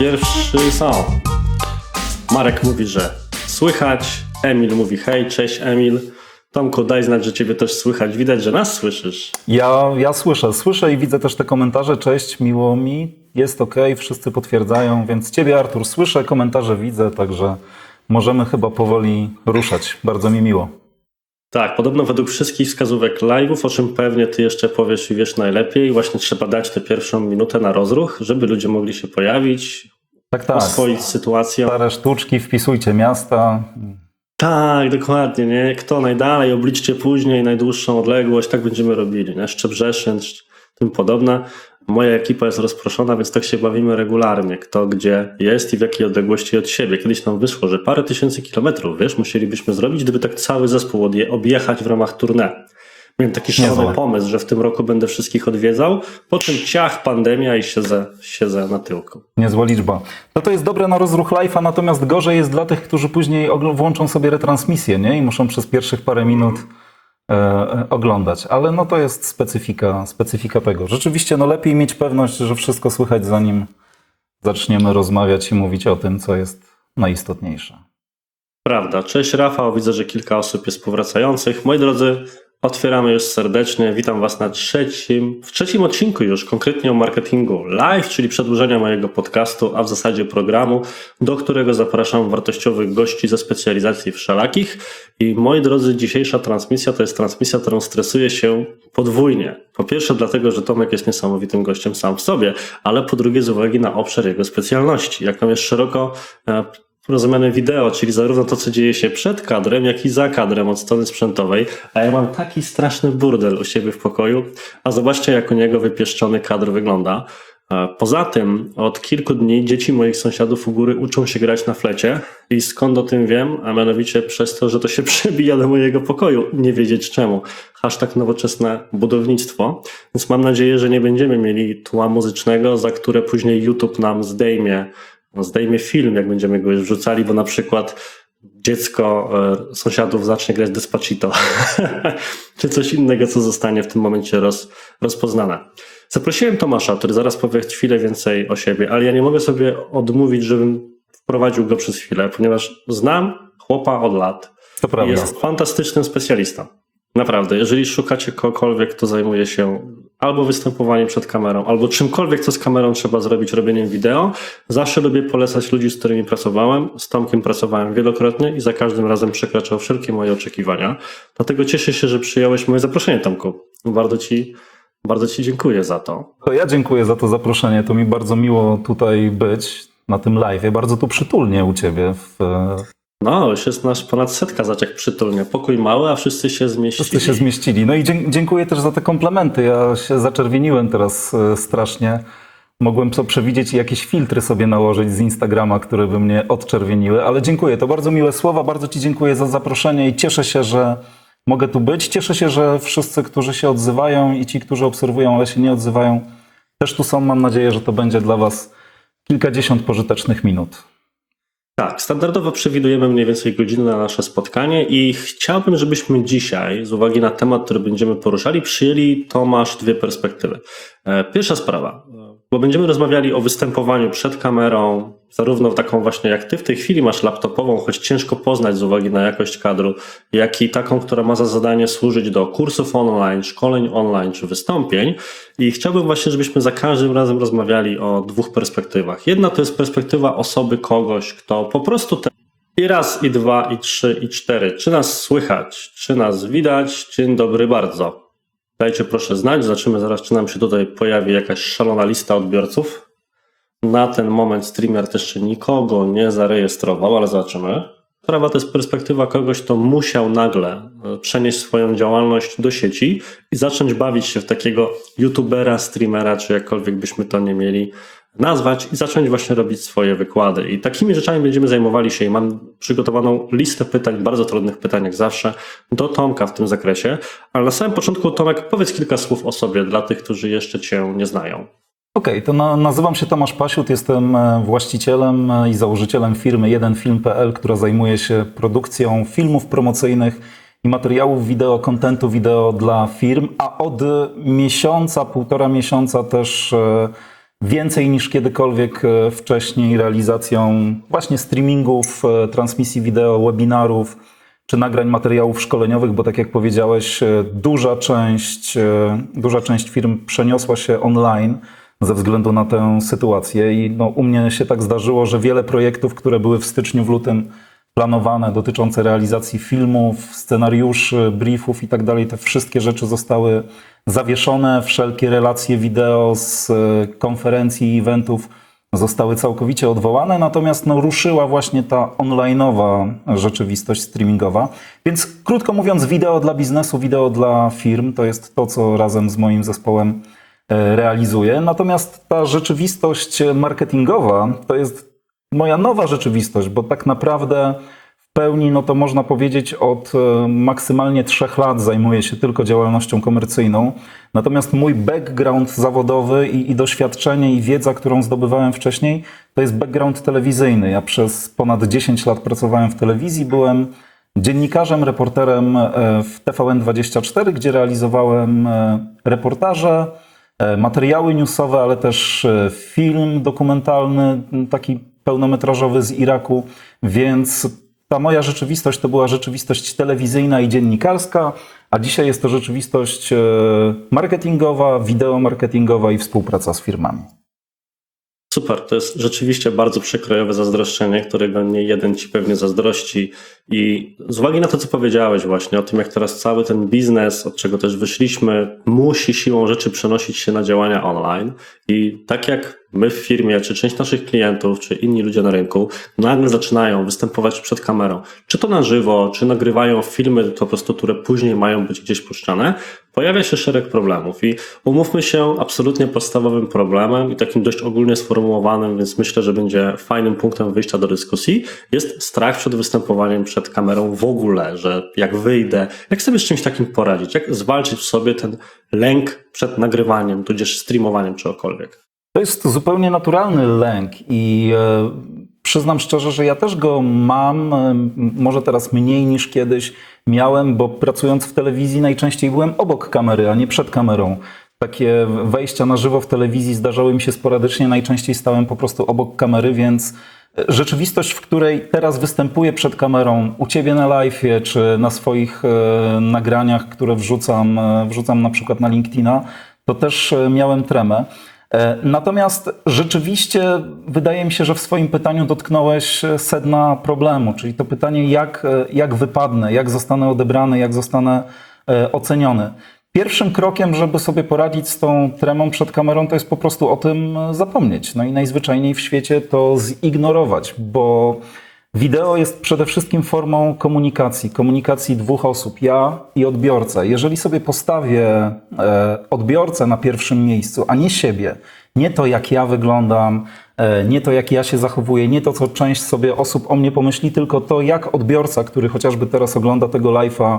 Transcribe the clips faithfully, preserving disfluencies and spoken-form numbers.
Pierwszy są. Marek mówi, że słychać. Emil mówi hej, cześć Emil. Tomku, daj znać, że ciebie też słychać. Widać, że nas słyszysz. Ja, ja słyszę, słyszę i widzę też te komentarze. Cześć, miło mi, jest ok, wszyscy potwierdzają, więc ciebie, Artur, słyszę, komentarze widzę, także możemy chyba powoli ruszać. Bardzo mi miło. Tak, podobno według wszystkich wskazówek live'ów, o czym pewnie ty jeszcze powiesz i wiesz najlepiej, właśnie trzeba dać tę pierwszą minutę na rozruch, żeby ludzie mogli się pojawić, Tak, tak. oswoić sytuację. Stare sztuczki, wpisujcie miasta. Tak, dokładnie, nie? Kto najdalej, obliczcie później najdłuższą odległość, tak będziemy robili, nie? Szczebrzeszyn, tym podobne. Moja ekipa jest rozproszona, więc tak się bawimy regularnie, kto gdzie jest i w jakiej odległości od siebie. Kiedyś nam wyszło, że parę tysięcy kilometrów, wiesz, musielibyśmy zrobić, gdyby tak cały zespół odje- objechać w ramach tournée. Miałem taki szalony Niezłe. pomysł, że w tym roku będę wszystkich odwiedzał, po czym ciach, pandemia i siedzę, siedzę na tyłku. Niezła liczba. No to jest dobre na rozruch live'a, natomiast gorzej jest dla tych, którzy później ogl- włączą sobie retransmisję, nie? I muszą przez pierwszych parę minut e, oglądać. Ale no to jest specyfika, specyfika tego. Rzeczywiście no lepiej mieć pewność, że wszystko słychać, zanim zaczniemy rozmawiać i mówić o tym, co jest najistotniejsze. Prawda. Cześć Rafał, widzę, że kilka osób jest powracających. Moi drodzy, otwieramy już serdecznie. Witam Was na trzecim, w trzecim odcinku już, konkretnie o marketingu live, czyli przedłużenia mojego podcastu, a w zasadzie programu, do którego zapraszam wartościowych gości ze specjalizacji wszelakich. I moi drodzy, dzisiejsza transmisja to jest transmisja, którą stresuję się podwójnie. Po pierwsze dlatego, że Tomek jest niesamowitym gościem sam w sobie, ale po drugie z uwagi na obszar jego specjalności, jaką jest szeroko e, rozumiane wideo, czyli zarówno to, co dzieje się przed kadrem, jak i za kadrem od strony sprzętowej, a ja mam taki straszny burdel u siebie w pokoju, a zobaczcie, jak u niego wypieszczony kadr wygląda. Poza tym od kilku dni dzieci moich sąsiadów u góry uczą się grać na flecie i skąd o tym wiem, a mianowicie przez to, że to się przebija do mojego pokoju, nie wiedzieć czemu. Hashtag nowoczesne budownictwo, więc mam nadzieję, że nie będziemy mieli tła muzycznego, za które później YouTube nam zdejmie zdejmie film, jak będziemy go już wrzucali, bo na przykład dziecko e, sąsiadów zacznie grać Despacito, czy coś innego, co zostanie w tym momencie roz, rozpoznane. Zaprosiłem Tomasza, który zaraz powie chwilę więcej o siebie, ale ja nie mogę sobie odmówić, żebym wprowadził go przez chwilę, ponieważ znam chłopa od lat. To prawda. Jest fantastycznym specjalistą. Naprawdę, jeżeli szukacie kogokolwiek, kto zajmuje się albo występowaniem przed kamerą, albo czymkolwiek, co z kamerą trzeba zrobić, robieniem wideo, zawsze lubię polecać ludzi, z którymi pracowałem. Z Tomkiem pracowałem wielokrotnie i za każdym razem przekraczał wszelkie moje oczekiwania. Dlatego cieszę się, że przyjąłeś moje zaproszenie, Tomku. Bardzo ci, bardzo ci dziękuję za to. To ja dziękuję za to zaproszenie. To mi bardzo miło tutaj być na tym live'ie. Bardzo tu przytulnie u ciebie w No, już jest nasz ponad setka, zobacz jak przytulnie. Pokój mały, a wszyscy się zmieścili. Wszyscy się zmieścili. No i dzie- dziękuję też za te komplementy. Ja się zaczerwieniłem teraz e, strasznie. Mogłem to przewidzieć i jakieś filtry sobie nałożyć z Instagrama, które by mnie odczerwieniły, ale dziękuję. To bardzo miłe słowa. Bardzo ci dziękuję za zaproszenie i cieszę się, że mogę tu być. Cieszę się, że wszyscy, którzy się odzywają i ci, którzy obserwują, ale się nie odzywają, też tu są. Mam nadzieję, że to będzie dla was kilkadziesiąt pożytecznych minut. Tak, standardowo przewidujemy mniej więcej godzinę na nasze spotkanie i chciałbym, żebyśmy dzisiaj, z uwagi na temat, który będziemy poruszali, przyjęli, Tomasz, dwie perspektywy. Pierwsza sprawa, bo będziemy rozmawiali o występowaniu przed kamerą, zarówno taką właśnie jak ty w tej chwili masz laptopową, choć ciężko poznać z uwagi na jakość kadru, jak i taką, która ma za zadanie służyć do kursów online, szkoleń online czy wystąpień. I chciałbym właśnie, żebyśmy za każdym razem rozmawiali o dwóch perspektywach. Jedna to jest perspektywa osoby, kogoś, kto po prostu te... i raz, i dwa, i trzy, i cztery. Czy nas słychać, czy nas widać? Dzień dobry bardzo. Dajcie proszę znać, zobaczymy zaraz, czy nam się tutaj pojawi jakaś szalona lista odbiorców. Na ten moment StreamYard jeszcze nikogo nie zarejestrował, ale zobaczymy. Prawa to jest perspektywa kogoś, kto musiał nagle przenieść swoją działalność do sieci i zacząć bawić się w takiego youtubera, streamera, czy jakkolwiek byśmy to nie mieli nazwać i zacząć właśnie robić swoje wykłady. I takimi rzeczami będziemy zajmowali się i mam przygotowaną listę pytań, bardzo trudnych pytań jak zawsze, do Tomka w tym zakresie. Ale na samym początku, Tomek, powiedz kilka słów o sobie dla tych, którzy jeszcze cię nie znają. Okej, okay, to na, nazywam się Tomasz Pasiut, jestem właścicielem i założycielem firmy jeden film kropka p l, która zajmuje się produkcją filmów promocyjnych i materiałów wideo, kontentu wideo dla firm, a od miesiąca, półtora miesiąca też więcej niż kiedykolwiek e, wcześniej realizacją właśnie streamingów, e, transmisji wideo, webinarów czy nagrań materiałów szkoleniowych, bo tak jak powiedziałeś, e, duża część, e, duża część firm przeniosła się online ze względu na tę sytuację i no, u mnie się tak zdarzyło, że wiele projektów, które były w styczniu, w lutym planowane dotyczące realizacji filmów, scenariuszy, briefów i tak dalej, te wszystkie rzeczy zostały zawieszone, wszelkie relacje wideo z konferencji i eventów zostały całkowicie odwołane, natomiast no, ruszyła właśnie ta online'owa rzeczywistość streamingowa. Więc krótko mówiąc, wideo dla biznesu, wideo dla firm to jest to, co razem z moim zespołem realizuję. Natomiast ta rzeczywistość marketingowa to jest moja nowa rzeczywistość, bo tak naprawdę w pełni, no to można powiedzieć, od maksymalnie trzech lat zajmuję się tylko działalnością komercyjną. Natomiast mój background zawodowy i, i doświadczenie i wiedza, którą zdobywałem wcześniej, to jest background telewizyjny. Ja przez ponad dziesięć lat pracowałem w telewizji, byłem dziennikarzem, reporterem w T V N dwadzieścia cztery, gdzie realizowałem reportaże, materiały newsowe, ale też film dokumentalny, taki pełnometrażowy z Iraku, więc ta moja rzeczywistość to była rzeczywistość telewizyjna i dziennikarska, a dzisiaj jest to rzeczywistość marketingowa, wideomarketingowa i współpraca z firmami. Super, to jest rzeczywiście bardzo przekrojowe zazdroszczenie, którego nie jeden ci pewnie zazdrości. I z uwagi na to, co powiedziałeś właśnie o tym, jak teraz cały ten biznes, od czego też wyszliśmy, musi siłą rzeczy przenosić się na działania online. I tak jak my w firmie, czy część naszych klientów, czy inni ludzie na rynku nagle zaczynają występować przed kamerą, czy to na żywo, czy nagrywają filmy po prostu, które później mają być gdzieś puszczane, pojawia się szereg problemów. I umówmy się, absolutnie podstawowym problemem i takim dość ogólnie sformułowanym, więc myślę, że będzie fajnym punktem wyjścia do dyskusji, jest strach przed występowaniem przed kamerą w ogóle, że jak wyjdę, jak sobie z czymś takim poradzić, jak zwalczyć w sobie ten lęk przed nagrywaniem, tudzież streamowaniem czegokolwiek. To jest zupełnie naturalny lęk i e, przyznam szczerze, że ja też go mam, e, może teraz mniej niż kiedyś miałem, bo pracując w telewizji najczęściej byłem obok kamery, a nie przed kamerą. Takie wejścia na żywo w telewizji zdarzały mi się sporadycznie, najczęściej stałem po prostu obok kamery, więc rzeczywistość, w której teraz występuję przed kamerą, u Ciebie na live'ie, czy na swoich e, nagraniach, które wrzucam, e, wrzucam na przykład na LinkedIna, to też e, miałem tremę. Natomiast rzeczywiście wydaje mi się, że w swoim pytaniu dotknąłeś sedna problemu, czyli to pytanie, jak, jak wypadnę, jak zostanę odebrany, jak zostanę oceniony. Pierwszym krokiem, żeby sobie poradzić z tą tremą przed kamerą, to jest po prostu o tym zapomnieć. No i najzwyczajniej w świecie to zignorować, bo wideo jest przede wszystkim formą komunikacji, komunikacji dwóch osób, ja i odbiorca. Jeżeli sobie postawię e, odbiorcę na pierwszym miejscu, a nie siebie, nie to jak ja wyglądam, e, nie to jak ja się zachowuję, nie to co część sobie osób o mnie pomyśli, tylko to jak odbiorca, który chociażby teraz ogląda tego live'a,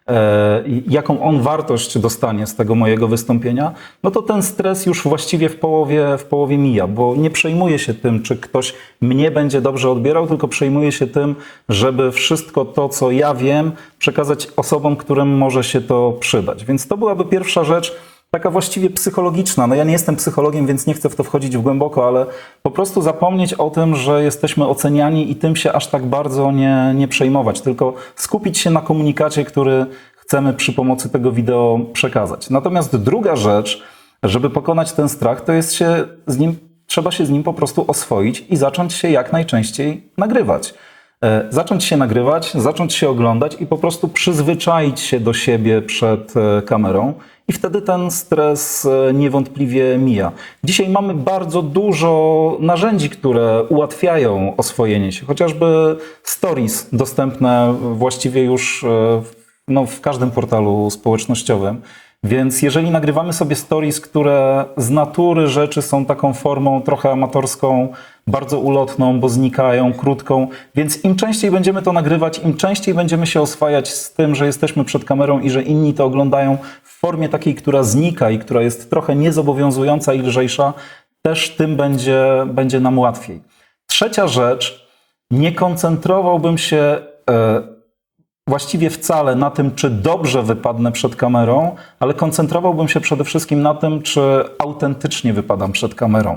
e, jaką on wartość dostanie z tego mojego wystąpienia, no to ten stres już właściwie w połowie, w połowie mija, bo nie przejmuję się tym, czy ktoś mnie będzie dobrze odbierał, tylko przejmuję się tym, żeby wszystko to, co ja wiem, przekazać osobom, którym może się to przydać. Więc to byłaby pierwsza rzecz, taka właściwie psychologiczna. No ja nie jestem psychologiem, więc nie chcę w to wchodzić w głęboko, ale po prostu zapomnieć o tym, że jesteśmy oceniani i tym się aż tak bardzo nie, nie przejmować, tylko skupić się na komunikacie, który chcemy przy pomocy tego wideo przekazać. Natomiast druga rzecz, żeby pokonać ten strach, to jest się z nim, trzeba się z nim po prostu oswoić i zacząć się jak najczęściej nagrywać. Zacząć się nagrywać, zacząć się oglądać i po prostu przyzwyczaić się do siebie przed kamerą i wtedy ten stres niewątpliwie mija. Dzisiaj mamy bardzo dużo narzędzi, które ułatwiają oswojenie się, chociażby stories dostępne właściwie już no, w każdym portalu społecznościowym. Więc jeżeli nagrywamy sobie stories, które z natury rzeczy są taką formą trochę amatorską, bardzo ulotną, bo znikają, krótką, więc im częściej będziemy to nagrywać, im częściej będziemy się oswajać z tym, że jesteśmy przed kamerą i że inni to oglądają w formie takiej, która znika i która jest trochę niezobowiązująca i lżejsza, też tym będzie, będzie nam łatwiej. Trzecia rzecz, nie koncentrowałbym się e, właściwie wcale na tym, czy dobrze wypadnę przed kamerą, ale koncentrowałbym się przede wszystkim na tym, czy autentycznie wypadam przed kamerą.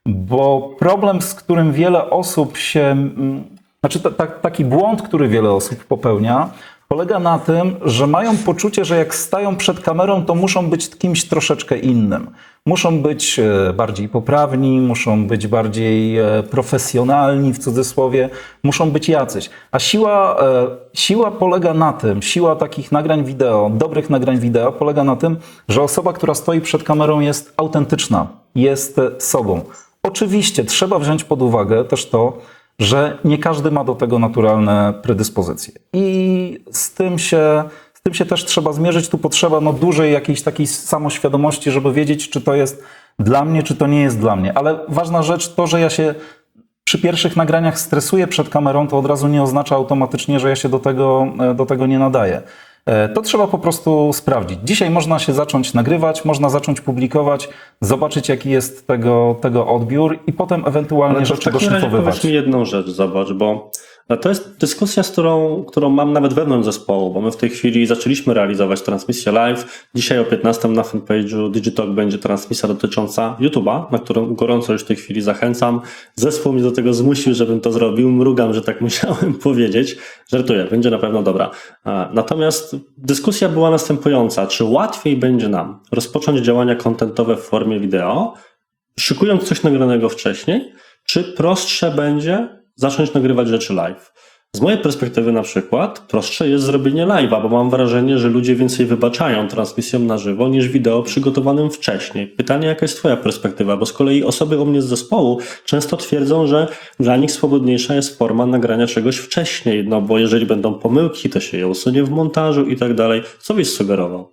Bo problem, z którym wiele osób się, mm, znaczy ta, ta, taki błąd, który wiele osób popełnia, polega na tym, że mają poczucie, że jak stają przed kamerą, to muszą być kimś troszeczkę innym. Muszą być e, bardziej poprawni, muszą być bardziej e, profesjonalni, w cudzysłowie, muszą być jacyś. A siła, e, siła polega na tym, siła takich nagrań wideo, dobrych nagrań wideo polega na tym, że osoba, która stoi przed kamerą, jest autentyczna, jest e, sobą. Oczywiście trzeba wziąć pod uwagę też to, że nie każdy ma do tego naturalne predyspozycje. I z tym się, z tym się też trzeba zmierzyć. Tu potrzeba no, dużej jakiejś takiej samoświadomości, żeby wiedzieć, czy to jest dla mnie, czy to nie jest dla mnie. Ale ważna rzecz, to, że ja się przy pierwszych nagraniach stresuję przed kamerą, to od razu nie oznacza automatycznie, że ja się do tego, do tego nie nadaję. To trzeba po prostu sprawdzić. Dzisiaj można się zacząć nagrywać, można zacząć publikować, zobaczyć jaki jest tego, tego odbiór i potem ewentualnie Ale to rzeczy w takim razie doszlifowywać. powiedz mi jedną rzecz, zobacz, bo to jest dyskusja, z którą, którą mam nawet wewnątrz zespołu, bo my w tej chwili zaczęliśmy realizować transmisję live. Dzisiaj o piętnastej na fanpage'u Digitalk będzie transmisja dotycząca YouTube'a, na którą gorąco już w tej chwili zachęcam. Zespół mnie do tego zmusił, żebym to zrobił. Mrugam, że tak musiałem powiedzieć. Żartuję, będzie na pewno dobra. Natomiast dyskusja była następująca. Czy łatwiej będzie nam rozpocząć działania kontentowe w formie wideo, szykując coś nagranego wcześniej, czy prostsze będzie zacząć nagrywać rzeczy live? Z mojej perspektywy na przykład prostsze jest zrobienie live'a, bo mam wrażenie, że ludzie więcej wybaczają transmisjom na żywo niż wideo przygotowanym wcześniej. Pytanie, jaka jest twoja perspektywa? Bo z kolei osoby u mnie z zespołu często twierdzą, że dla nich swobodniejsza jest forma nagrania czegoś wcześniej, no bo jeżeli będą pomyłki, to się je usunie w montażu i tak dalej. Co byś sugerował?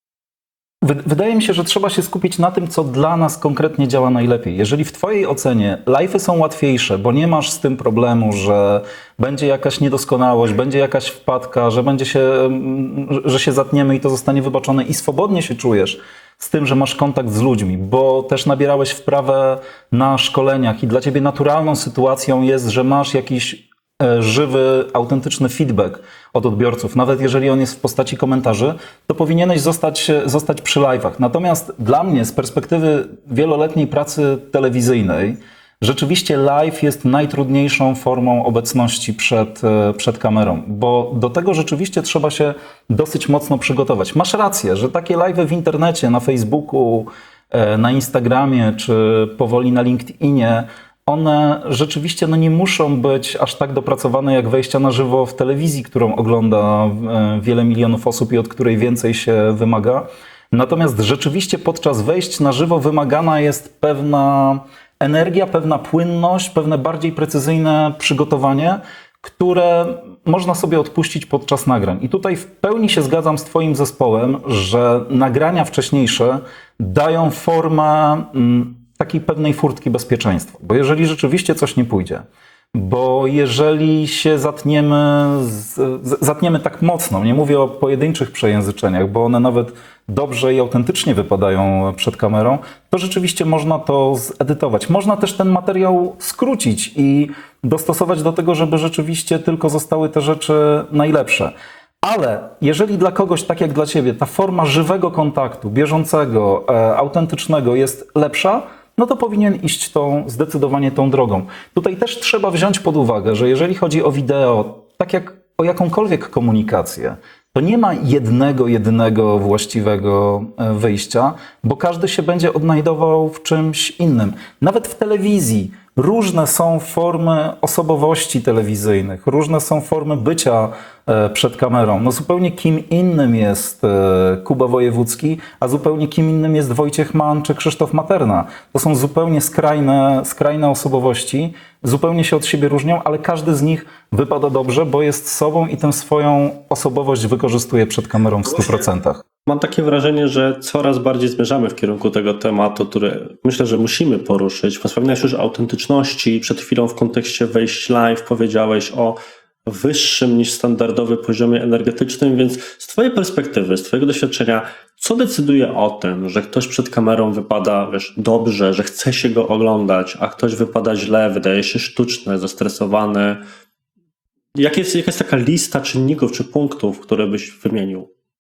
Wydaje mi się, że trzeba się skupić na tym, co dla nas konkretnie działa najlepiej. Jeżeli w twojej ocenie live'y są łatwiejsze, bo nie masz z tym problemu, że będzie jakaś niedoskonałość, będzie jakaś wpadka, że będzie się, że się zatniemy i to zostanie wybaczone i swobodnie się czujesz z tym, że masz kontakt z ludźmi, bo też nabierałeś wprawę na szkoleniach i dla ciebie naturalną sytuacją jest, że masz jakiś żywy, autentyczny feedback od odbiorców, nawet jeżeli on jest w postaci komentarzy, to powinieneś zostać, zostać przy live'ach. Natomiast dla mnie z perspektywy wieloletniej pracy telewizyjnej rzeczywiście live jest najtrudniejszą formą obecności przed, przed kamerą, bo do tego rzeczywiście trzeba się dosyć mocno przygotować. Masz rację, że takie live'y w internecie, na Facebooku, na Instagramie czy powoli na LinkedInie, one rzeczywiście no, nie muszą być aż tak dopracowane jak wejścia na żywo w telewizji, którą ogląda wiele milionów osób i od której więcej się wymaga. Natomiast rzeczywiście podczas wejść na żywo wymagana jest pewna energia, pewna płynność, pewne bardziej precyzyjne przygotowanie, które można sobie odpuścić podczas nagrań. I tutaj w pełni się zgadzam z twoim zespołem, że nagrania wcześniejsze dają formę takiej pewnej furtki bezpieczeństwa. Bo jeżeli rzeczywiście coś nie pójdzie, bo jeżeli się zatniemy, z, zatniemy tak mocno, nie mówię o pojedynczych przejęzyczeniach, bo one nawet dobrze i autentycznie wypadają przed kamerą, to rzeczywiście można to zedytować. Można też ten materiał skrócić i dostosować do tego, żeby rzeczywiście tylko zostały te rzeczy najlepsze. Ale jeżeli dla kogoś, tak jak dla ciebie, ta forma żywego kontaktu, bieżącego, e, autentycznego jest lepsza, no to powinien iść tą, zdecydowanie tą drogą. Tutaj też trzeba wziąć pod uwagę, że jeżeli chodzi o wideo, tak jak o jakąkolwiek komunikację, to nie ma jednego, jedynego właściwego wyjścia, bo każdy się będzie odnajdował w czymś innym. Nawet w telewizji różne są formy osobowości telewizyjnych, różne są formy bycia przed kamerą. No zupełnie kim innym jest Kuba Wojewódzki, a zupełnie kim innym jest Wojciech Mann czy Krzysztof Materna. To są zupełnie skrajne, skrajne osobowości, zupełnie się od siebie różnią, ale każdy z nich wypada dobrze, bo jest sobą i tę swoją osobowość wykorzystuje przed kamerą w stu procentach. Mam takie wrażenie, że coraz bardziej zmierzamy w kierunku tego tematu, który myślę, że musimy poruszyć. Wspomniałeś już o autentyczności. Przed chwilą w kontekście wejść live powiedziałeś o wyższym niż standardowy poziomie energetycznym, więc z twojej perspektywy, z twojego doświadczenia, co decyduje o tym, że ktoś przed kamerą wypada, wiesz, dobrze, że chce się go oglądać, a ktoś wypada źle, wydaje się sztuczny, zestresowany? Jak jest, jaka jest taka lista czynników czy punktów, które byś wymienił?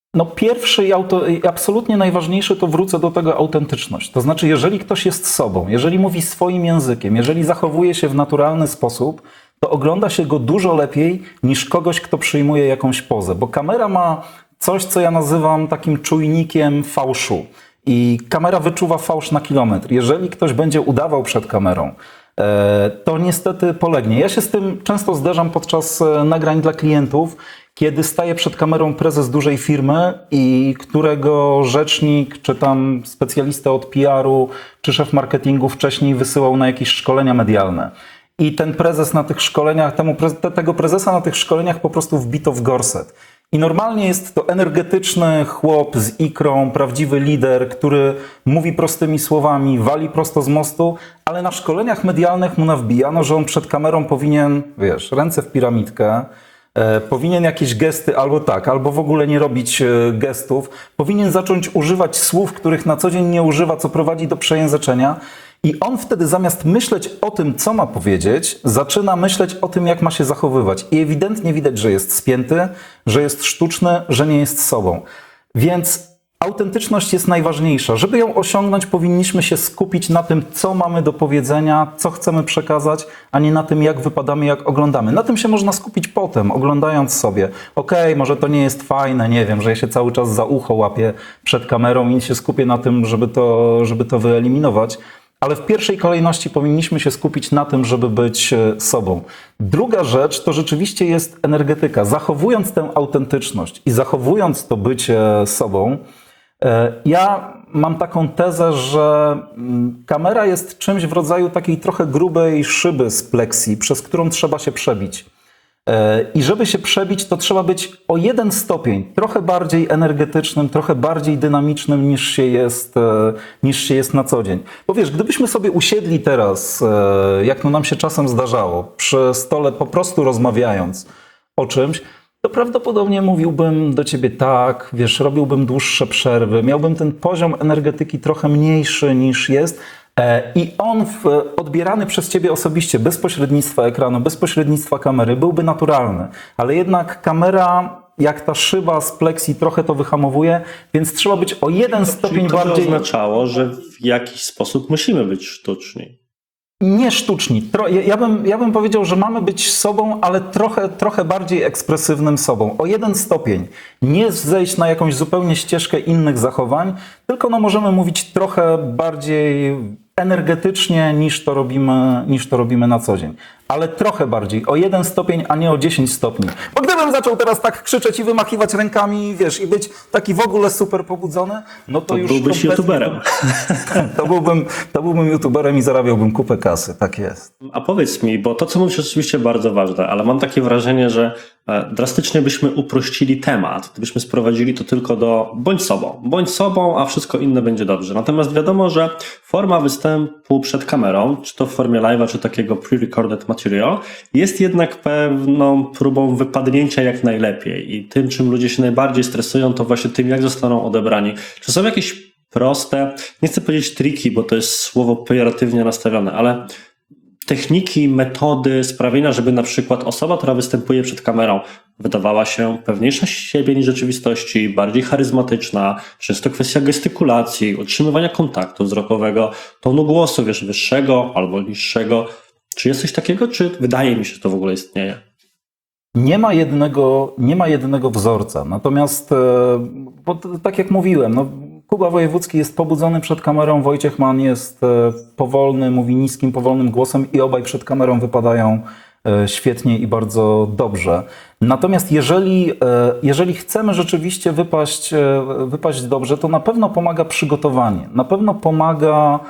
No pierwszy i, auto, i absolutnie najważniejszy to wrócę do tego autentyczność. To znaczy, jeżeli ktoś jest sobą, jeżeli mówi swoim językiem, jeżeli zachowuje się w naturalny sposób, to ogląda się go dużo lepiej niż kogoś, kto przyjmuje jakąś pozę. Bo kamera ma coś, co ja nazywam takim czujnikiem fałszu. I kamera wyczuwa fałsz na kilometr. Jeżeli ktoś będzie udawał przed kamerą, to niestety polegnie. Ja się z tym często zderzam podczas nagrań dla klientów, kiedy staje przed kamerą prezes dużej firmy i którego rzecznik, czy tam specjalista od P R u, czy szef marketingu wcześniej wysyłał na jakieś szkolenia medialne. I ten prezes na tych szkoleniach, temu, tego prezesa na tych szkoleniach po prostu wbito w gorset. I normalnie jest to energetyczny chłop z ikrą, prawdziwy lider, który mówi prostymi słowami, wali prosto z mostu, ale na szkoleniach medialnych mu nawbijano, że on przed kamerą powinien, wiesz, ręce w piramidkę, e, powinien jakieś gesty albo tak, albo w ogóle nie robić e, gestów, powinien zacząć używać słów, których na co dzień nie używa, co prowadzi do przejęzyczenia. I on wtedy zamiast myśleć o tym, co ma powiedzieć, zaczyna myśleć o tym, jak ma się zachowywać. I ewidentnie widać, że jest spięty, że jest sztuczny, że nie jest sobą. Więc autentyczność jest najważniejsza. Żeby ją osiągnąć, powinniśmy się skupić na tym, co mamy do powiedzenia, co chcemy przekazać, a nie na tym, jak wypadamy, jak oglądamy. Na tym się można skupić potem, oglądając sobie. Okej, okay, może to nie jest fajne, nie wiem, że ja się cały czas za ucho łapię przed kamerą i się skupię na tym, żeby to, żeby to wyeliminować. Ale w pierwszej kolejności powinniśmy się skupić na tym, żeby być sobą. Druga rzecz to rzeczywiście jest energetyka. Zachowując tę autentyczność i zachowując to bycie sobą, ja mam taką tezę, że kamera jest czymś w rodzaju takiej trochę grubej szyby z pleksji, przez którą trzeba się przebić. I żeby się przebić, to trzeba być o jeden stopień trochę bardziej energetycznym, trochę bardziej dynamicznym niż się jest, niż się jest na co dzień. Bo wiesz, gdybyśmy sobie usiedli teraz, jak no nam się czasem zdarzało, przy stole po prostu rozmawiając o czymś, to prawdopodobnie mówiłbym do ciebie tak, wiesz, robiłbym dłuższe przerwy, miałbym ten poziom energetyki trochę mniejszy niż jest, i on w, odbierany przez ciebie osobiście, bez pośrednictwa ekranu, bez pośrednictwa kamery, byłby naturalny. Ale jednak kamera, jak ta szyba z pleksji, trochę to wyhamowuje, więc trzeba być o jeden stopień Czyli to bardziej... To oznaczało, że w jakiś sposób musimy być sztuczni. Nie sztuczni. Tro, ja, bym, ja bym powiedział, że mamy być sobą, ale trochę, trochę bardziej ekspresywnym sobą. O jeden stopień. Nie zejść na jakąś zupełnie ścieżkę innych zachowań, tylko no możemy mówić trochę bardziej energetycznie niż to robimy, niż to robimy na co dzień. Ale trochę bardziej, o jeden stopień, a nie o dziesięć stopni. Bo gdybym zaczął teraz tak krzyczeć i wymachiwać rękami, wiesz, i być taki w ogóle super pobudzony, no to, to już... byłbyś youtuberem. To byłbym, to byłbym youtuberem i zarabiałbym kupę kasy, tak jest. A powiedz mi, bo to, co mówisz, jest oczywiście bardzo ważne, ale mam takie wrażenie, że drastycznie byśmy uprościli temat, gdybyśmy sprowadzili to tylko do bądź sobą, bądź sobą, a wszystko inne będzie dobrze. Natomiast wiadomo, że forma występu przed kamerą, czy to w formie live'a, czy takiego pre-recorded material, jest jednak pewną próbą wypadnięcia jak najlepiej i tym, czym ludzie się najbardziej stresują, to właśnie tym, jak zostaną odebrani. Czy są jakieś proste, nie chcę powiedzieć triki, bo to jest słowo pejoratywnie nastawione, ale techniki, metody sprawienia, żeby na przykład osoba, która występuje przed kamerą, wydawała się pewniejsza z siebie niż rzeczywistości, bardziej charyzmatyczna, często kwestia gestykulacji, utrzymywania kontaktu wzrokowego, tonu głosu, wiesz, wyższego albo niższego. Czy jest coś takiego, czy wydaje mi się, że to w ogóle istnieje? Nie ma jednego, nie ma jednego wzorca, natomiast bo tak jak mówiłem, no, Kuba Wojewódzki jest pobudzony przed kamerą, Wojciech Mann jest powolny, mówi niskim, powolnym głosem i obaj przed kamerą wypadają świetnie i bardzo dobrze. Natomiast jeżeli, jeżeli chcemy rzeczywiście wypaść, wypaść dobrze, to na pewno pomaga przygotowanie, na pewno pomaga...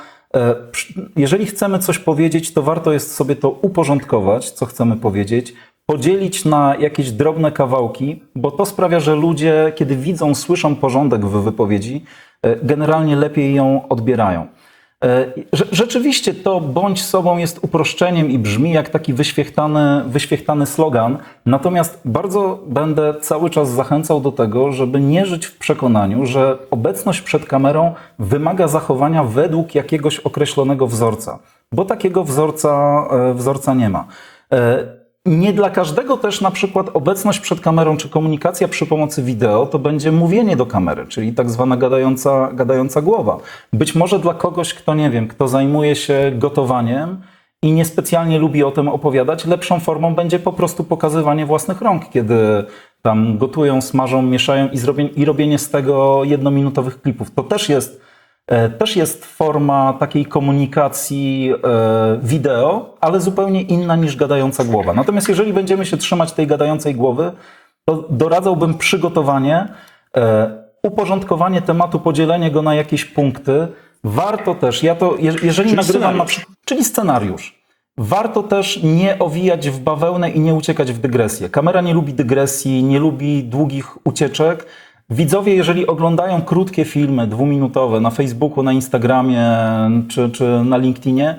Jeżeli chcemy coś powiedzieć, to warto jest sobie to uporządkować, co chcemy powiedzieć, podzielić na jakieś drobne kawałki, bo to sprawia, że ludzie, kiedy widzą, słyszą porządek w wypowiedzi, generalnie lepiej ją odbierają. Rzeczywiście to bądź sobą jest uproszczeniem i brzmi jak taki wyświechtany, wyświechtany slogan, natomiast bardzo będę cały czas zachęcał do tego, żeby nie żyć w przekonaniu, że obecność przed kamerą wymaga zachowania według jakiegoś określonego wzorca, bo takiego wzorca, wzorca nie ma. Nie dla każdego też na przykład obecność przed kamerą czy komunikacja przy pomocy wideo to będzie mówienie do kamery, czyli tak zwana gadająca, gadająca głowa. Być może dla kogoś, kto nie wiem, kto zajmuje się gotowaniem i niespecjalnie lubi o tym opowiadać, lepszą formą będzie po prostu pokazywanie własnych rąk, kiedy tam gotują, smażą, mieszają i, zrobię, i robienie z tego jednominutowych klipów. To też jest, też jest forma takiej komunikacji wideo, ale zupełnie inna niż gadająca głowa. Natomiast jeżeli będziemy się trzymać tej gadającej głowy, to doradzałbym przygotowanie, uporządkowanie tematu, podzielenie go na jakieś punkty. Warto też, ja to, jeżeli czyli nagrywam na przykład, czyli scenariusz. Warto też nie owijać w bawełnę i nie uciekać w dygresję. Kamera nie lubi dygresji, nie lubi długich ucieczek. Widzowie, jeżeli oglądają krótkie filmy, dwuminutowe na Facebooku, na Instagramie czy, czy na LinkedInie,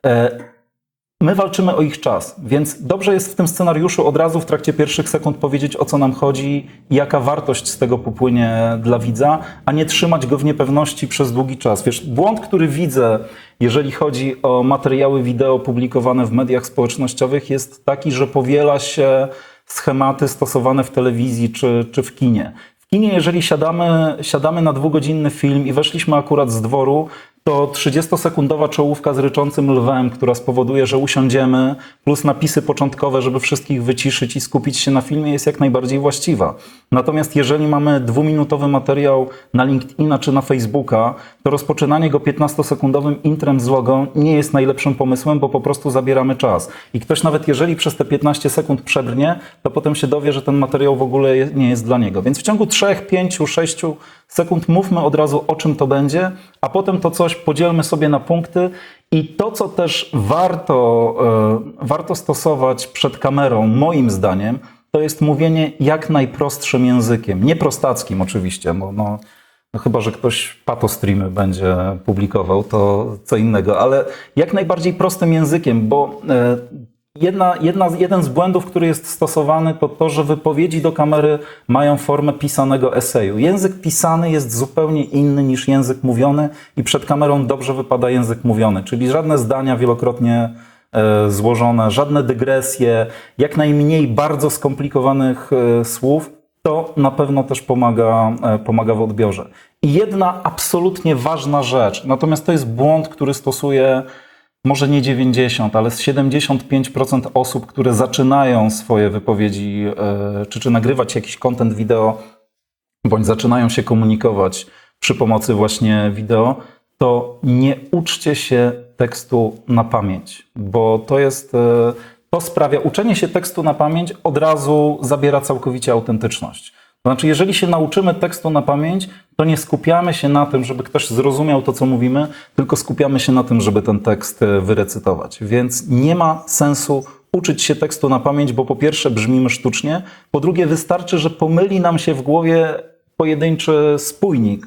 my walczymy o ich czas, więc dobrze jest w tym scenariuszu od razu w trakcie pierwszych sekund powiedzieć, o co nam chodzi i jaka wartość z tego popłynie dla widza, a nie trzymać go w niepewności przez długi czas. Wiesz, błąd, który widzę, jeżeli chodzi o materiały wideo publikowane w mediach społecznościowych, jest taki, że powiela się schematy stosowane w telewizji czy, czy w kinie. W kinie, jeżeli siadamy, siadamy na dwugodzinny film i weszliśmy akurat z dworu, to trzydziestosekundowa czołówka z ryczącym lwem, która spowoduje, że usiądziemy, plus napisy początkowe, żeby wszystkich wyciszyć i skupić się na filmie, jest jak najbardziej właściwa. Natomiast jeżeli mamy dwuminutowy materiał na LinkedIna czy na Facebooka, to rozpoczynanie go piętnastosekundowym intrem z logo nie jest najlepszym pomysłem, bo po prostu zabieramy czas. I ktoś nawet jeżeli przez te piętnaście sekund przebrnie, to potem się dowie, że ten materiał w ogóle nie jest dla niego. Więc w ciągu trzech, pięciu, sześciu sekund mówmy od razu, o czym to będzie, a potem to coś podzielmy sobie na punkty i to, co też warto, e, warto stosować przed kamerą, moim zdaniem, to jest mówienie jak najprostszym językiem. Nie prostackim oczywiście, bo no, no chyba, że ktoś patostreamy będzie publikował, to co innego, ale jak najbardziej prostym językiem, bo e, Jedna, jedna, jeden z błędów, który jest stosowany, to to, że wypowiedzi do kamery mają formę pisanego eseju. Język pisany jest zupełnie inny niż język mówiony i przed kamerą dobrze wypada język mówiony, czyli żadne zdania wielokrotnie e, złożone, żadne dygresje, jak najmniej bardzo skomplikowanych e, słów, to na pewno też pomaga, e, pomaga w odbiorze. I jedna absolutnie ważna rzecz, natomiast to jest błąd, który stosuje może nie dziewięćdziesiąt, ale z siedemdziesiąt pięć procent osób, które zaczynają swoje wypowiedzi, czy, czy nagrywać jakiś content wideo, bądź zaczynają się komunikować przy pomocy właśnie wideo, to nie uczcie się tekstu na pamięć, bo to jest, to sprawia, uczenie się tekstu na pamięć od razu zabiera całkowicie autentyczność. To znaczy, jeżeli się nauczymy tekstu na pamięć, to nie skupiamy się na tym, żeby ktoś zrozumiał to, co mówimy, tylko skupiamy się na tym, żeby ten tekst wyrecytować. Więc nie ma sensu uczyć się tekstu na pamięć, bo po pierwsze brzmimy sztucznie, po drugie wystarczy, że pomyli nam się w głowie pojedynczy spójnik,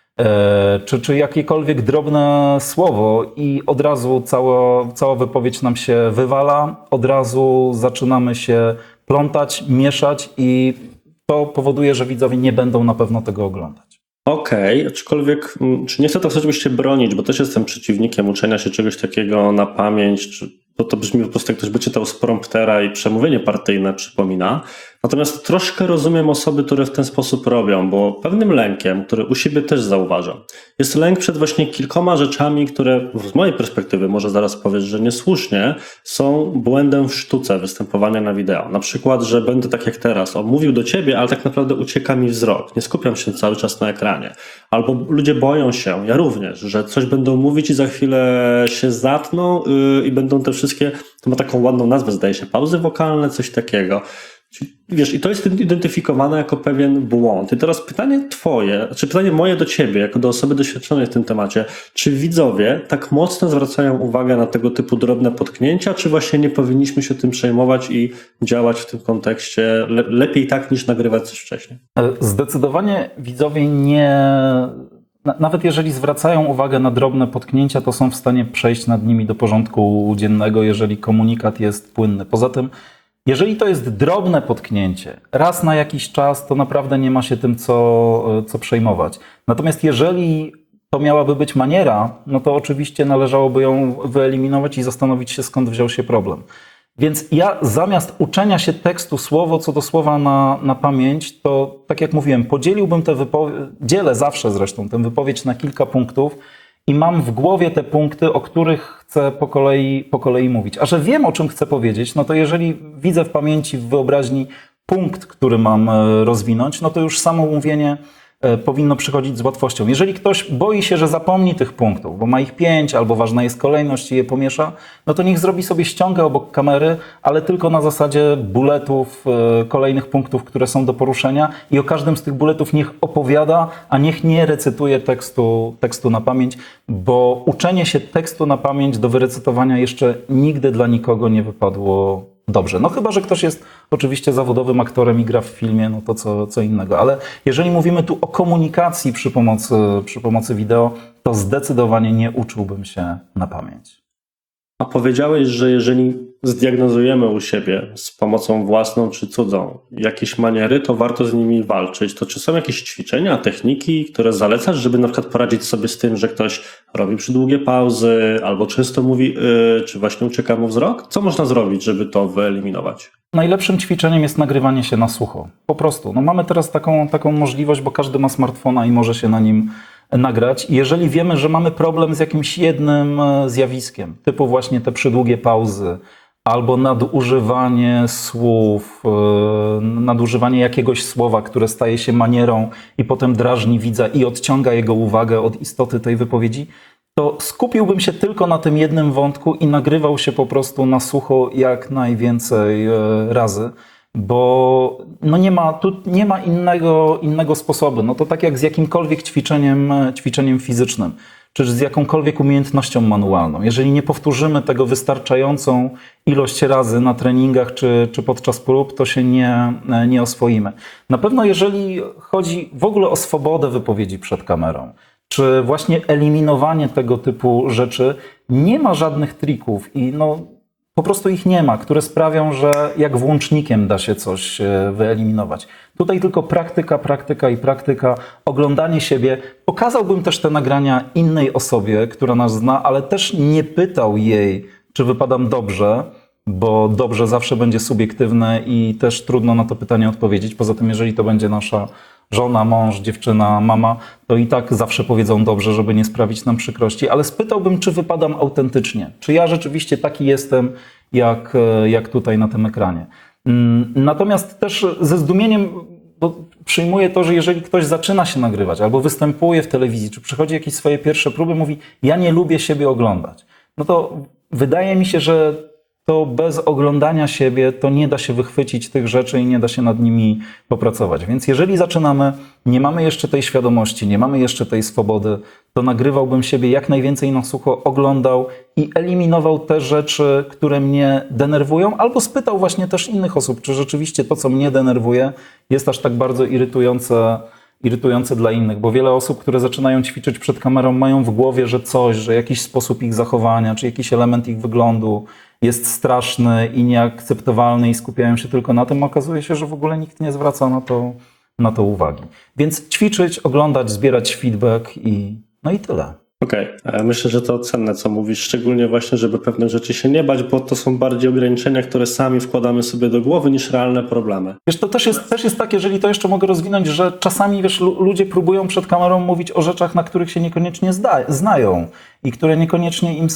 e, czy, czy jakiekolwiek drobne słowo i od razu cała, cała wypowiedź nam się wywala, od razu zaczynamy się plątać, mieszać i to powoduje, że widzowie nie będą na pewno tego oglądać. Okej, okay, aczkolwiek, czy nie chcę to oczywiście bronić, bo też jestem przeciwnikiem uczenia się czegoś takiego na pamięć, czy, bo to brzmi po prostu jak ktoś by czytał z promptera i przemówienie partyjne przypomina. Natomiast troszkę rozumiem osoby, które w ten sposób robią, bo pewnym lękiem, który u siebie też zauważam, jest lęk przed właśnie kilkoma rzeczami, które z mojej perspektywy, może zaraz powiesz, że niesłusznie, są błędem w sztuce występowania na wideo. Na przykład, że będę tak jak teraz, on mówił do ciebie, ale tak naprawdę ucieka mi wzrok, nie skupiam się cały czas na ekranie. Albo ludzie boją się, ja również, że coś będą mówić i za chwilę się zatną yy, i będą te wszystkie, to ma taką ładną nazwę, zdaje się, pauzy wokalne, coś takiego. Wiesz, i to jest identyfikowane jako pewien błąd. I teraz pytanie twoje, czy pytanie moje do ciebie, jako do osoby doświadczonej w tym temacie, czy widzowie tak mocno zwracają uwagę na tego typu drobne potknięcia, czy właśnie nie powinniśmy się tym przejmować i działać w tym kontekście le- lepiej tak, niż nagrywać coś wcześniej? Zdecydowanie widzowie nie... Nawet jeżeli zwracają uwagę na drobne potknięcia, to są w stanie przejść nad nimi do porządku dziennego, jeżeli komunikat jest płynny. Poza tym, jeżeli to jest drobne potknięcie, raz na jakiś czas, to naprawdę nie ma się tym co, co przejmować. Natomiast jeżeli to miałaby być maniera, no to oczywiście należałoby ją wyeliminować i zastanowić się, skąd wziął się problem. Więc ja zamiast uczenia się tekstu słowo co do słowa na, na pamięć, to tak jak mówiłem, podzieliłbym tę wypowiedź, dzielę zawsze zresztą tę wypowiedź na kilka punktów i mam w głowie te punkty, o których chcę po kolei, po kolei mówić. A że wiem, o czym chcę powiedzieć, no to jeżeli widzę w pamięci, w wyobraźni punkt, który mam e, rozwinąć, no to już samo mówienie e, powinno przychodzić z łatwością. Jeżeli ktoś boi się, że zapomni tych punktów, bo ma ich pięć, albo ważna jest kolejność i je pomiesza, no to niech zrobi sobie ściągę obok kamery, ale tylko na zasadzie bulletów, e, kolejnych punktów, które są do poruszenia i o każdym z tych bulletów niech opowiada, a niech nie recytuje tekstu, tekstu na pamięć, bo uczenie się tekstu na pamięć do wyrecytowania jeszcze nigdy dla nikogo nie wypadło dobrze. No chyba, że ktoś jest oczywiście zawodowym aktorem i gra w filmie, no to co, co innego. Ale jeżeli mówimy tu o komunikacji przy pomocy, przy pomocy wideo, to zdecydowanie nie uczyłbym się na pamięć. A powiedziałeś, że jeżeli zdiagnozujemy u siebie z pomocą własną czy cudzą jakieś maniery, to warto z nimi walczyć. To czy są jakieś ćwiczenia, techniki, które zalecasz, żeby na przykład poradzić sobie z tym, że ktoś robi przydługie pauzy albo często mówi, yy, czy właśnie ucieka mu wzrok? Co można zrobić, żeby to wyeliminować? Najlepszym ćwiczeniem jest nagrywanie się na sucho. Po prostu. No mamy teraz taką, taką możliwość, bo każdy ma smartfona i może się na nim nagrać. Jeżeli wiemy, że mamy problem z jakimś jednym zjawiskiem, typu właśnie te przydługie pauzy, albo nadużywanie słów, nadużywanie jakiegoś słowa, które staje się manierą i potem drażni widza i odciąga jego uwagę od istoty tej wypowiedzi, to skupiłbym się tylko na tym jednym wątku i nagrywał się po prostu na sucho jak najwięcej razy, bo no nie ma, tu nie ma innego, innego sposobu. No to tak jak z jakimkolwiek ćwiczeniem, ćwiczeniem fizycznym, czy z jakąkolwiek umiejętnością manualną. Jeżeli nie powtórzymy tego wystarczającą ilość razy na treningach czy, czy podczas prób, to się nie, nie oswoimy. Na pewno jeżeli chodzi w ogóle o swobodę wypowiedzi przed kamerą, czy właśnie eliminowanie tego typu rzeczy, nie ma żadnych trików i no po prostu ich nie ma, które sprawią, że jak włącznikiem da się coś wyeliminować. Tutaj tylko praktyka, praktyka i praktyka, oglądanie siebie. Pokazałbym też te nagrania innej osobie, która nas zna, ale też nie pytał jej, czy wypadam dobrze, bo dobrze zawsze będzie subiektywne i też trudno na to pytanie odpowiedzieć. Poza tym, jeżeli to będzie nasza żona, mąż, dziewczyna, mama, to i tak zawsze powiedzą dobrze, żeby nie sprawić nam przykrości, ale spytałbym, czy wypadam autentycznie, czy ja rzeczywiście taki jestem, jak, jak tutaj na tym ekranie. Natomiast też ze zdumieniem bo przyjmuję to, że jeżeli ktoś zaczyna się nagrywać albo występuje w telewizji, czy przychodzi jakieś swoje pierwsze próby, mówi, ja nie lubię siebie oglądać, no to wydaje mi się, że to bez oglądania siebie to nie da się wychwycić tych rzeczy i nie da się nad nimi popracować. Więc jeżeli zaczynamy, nie mamy jeszcze tej świadomości, nie mamy jeszcze tej swobody, to nagrywałbym siebie jak najwięcej na sucho, oglądał i eliminował te rzeczy, które mnie denerwują, albo spytał właśnie też innych osób, czy rzeczywiście to, co mnie denerwuje, jest aż tak bardzo irytujące, irytujące dla innych, bo wiele osób, które zaczynają ćwiczyć przed kamerą, mają w głowie, że coś, że jakiś sposób ich zachowania, czy jakiś element ich wyglądu jest straszny i nieakceptowalny i skupiają się tylko na tym, okazuje się, że w ogóle nikt nie zwraca na to, na to uwagi. Więc ćwiczyć, oglądać, zbierać feedback i no i tyle. Okej, okay. Myślę, że to cenne, co mówisz, szczególnie właśnie, żeby pewnych rzeczy się nie bać, bo to są bardziej ograniczenia, które sami wkładamy sobie do głowy niż realne problemy. Wiesz, to też jest, też jest tak, jeżeli to jeszcze mogę rozwinąć, że czasami, wiesz, ludzie próbują przed kamerą mówić o rzeczach, na których się niekoniecznie zda, znają i które niekoniecznie im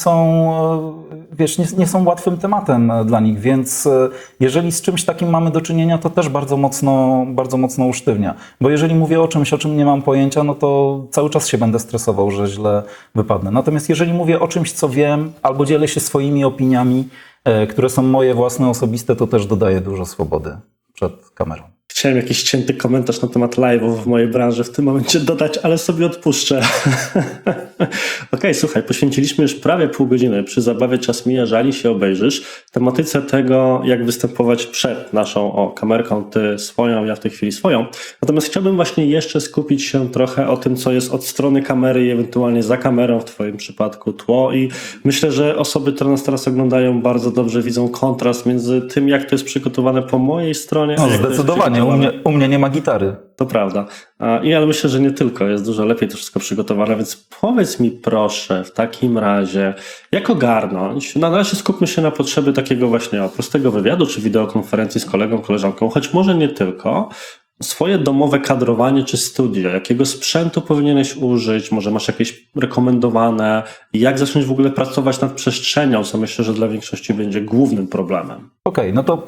są, wiesz, nie, nie są łatwym tematem dla nich, więc jeżeli z czymś takim mamy do czynienia, to też bardzo mocno, bardzo mocno usztywnia. Bo jeżeli mówię o czymś, o czym nie mam pojęcia, no to cały czas się będę stresował, że źle wypadnę. Natomiast jeżeli mówię o czymś, co wiem, albo dzielę się swoimi opiniami, które są moje własne, osobiste, to też dodaję dużo swobody przed kamerą. Chciałem jakiś cięty komentarz na temat live'ów w mojej branży w tym momencie dodać, ale sobie odpuszczę. Okej, okay, słuchaj, poświęciliśmy już prawie pół godziny. Przy zabawie czas mija, żali się obejrzysz. Tematyce tego, jak występować przed naszą o, kamerką, ty swoją, ja w tej chwili swoją. Natomiast chciałbym właśnie jeszcze skupić się trochę o tym, co jest od strony kamery i ewentualnie za kamerą, w twoim przypadku tło. I myślę, że osoby, które nas teraz oglądają, bardzo dobrze widzą kontrast między tym, jak to jest przygotowane po mojej stronie. No, zdecydowanie. U u mnie, u mnie nie ma gitary. To prawda. A, I ale myślę, że nie tylko, jest dużo lepiej to wszystko przygotowane, więc powiedz mi proszę w takim razie, jak ogarnąć, no na razie skupmy się na potrzeby takiego właśnie o, prostego wywiadu, czy wideokonferencji z kolegą, koleżanką, choć może nie tylko, swoje domowe kadrowanie czy studio, jakiego sprzętu powinieneś użyć, może masz jakieś rekomendowane, jak zacząć w ogóle pracować nad przestrzenią, co myślę, że dla większości będzie głównym problemem. Okej, okay, no to,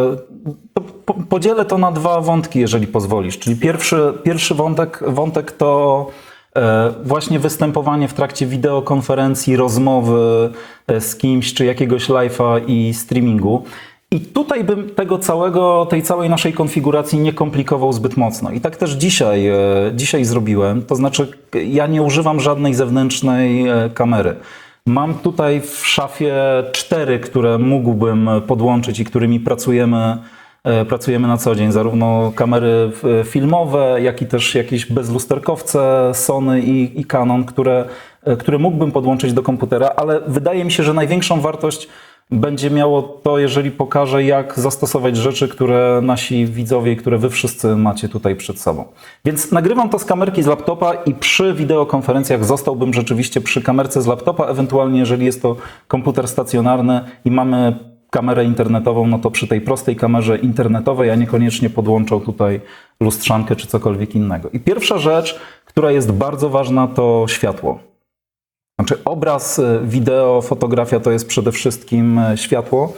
to po, podzielę to na dwa wątki, jeżeli pozwolisz. Czyli pierwszy, pierwszy wątek, wątek to właśnie występowanie w trakcie wideokonferencji, rozmowy z kimś, czy jakiegoś live'a i streamingu. I tutaj bym tego całego, tej całej naszej konfiguracji nie komplikował zbyt mocno. I tak też dzisiaj, dzisiaj zrobiłem. To znaczy, ja nie używam żadnej zewnętrznej kamery. Mam tutaj w szafie cztery, które mógłbym podłączyć i którymi pracujemy, pracujemy na co dzień. Zarówno kamery filmowe, jak i też jakieś bezlusterkowce Sony i, i Canon, które, które mógłbym podłączyć do komputera, ale wydaje mi się, że największą wartość będzie miało to, jeżeli pokażę, jak zastosować rzeczy, które nasi widzowie, które wy wszyscy macie tutaj przed sobą. Więc nagrywam to z kamerki z laptopa i przy wideokonferencjach zostałbym rzeczywiście przy kamerce z laptopa, ewentualnie jeżeli jest to komputer stacjonarny i mamy kamerę internetową, no to przy tej prostej kamerze internetowej, a niekoniecznie podłączał tutaj lustrzankę czy cokolwiek innego. I pierwsza rzecz, która jest bardzo ważna, to światło. Znaczy obraz, wideo, fotografia to jest przede wszystkim światło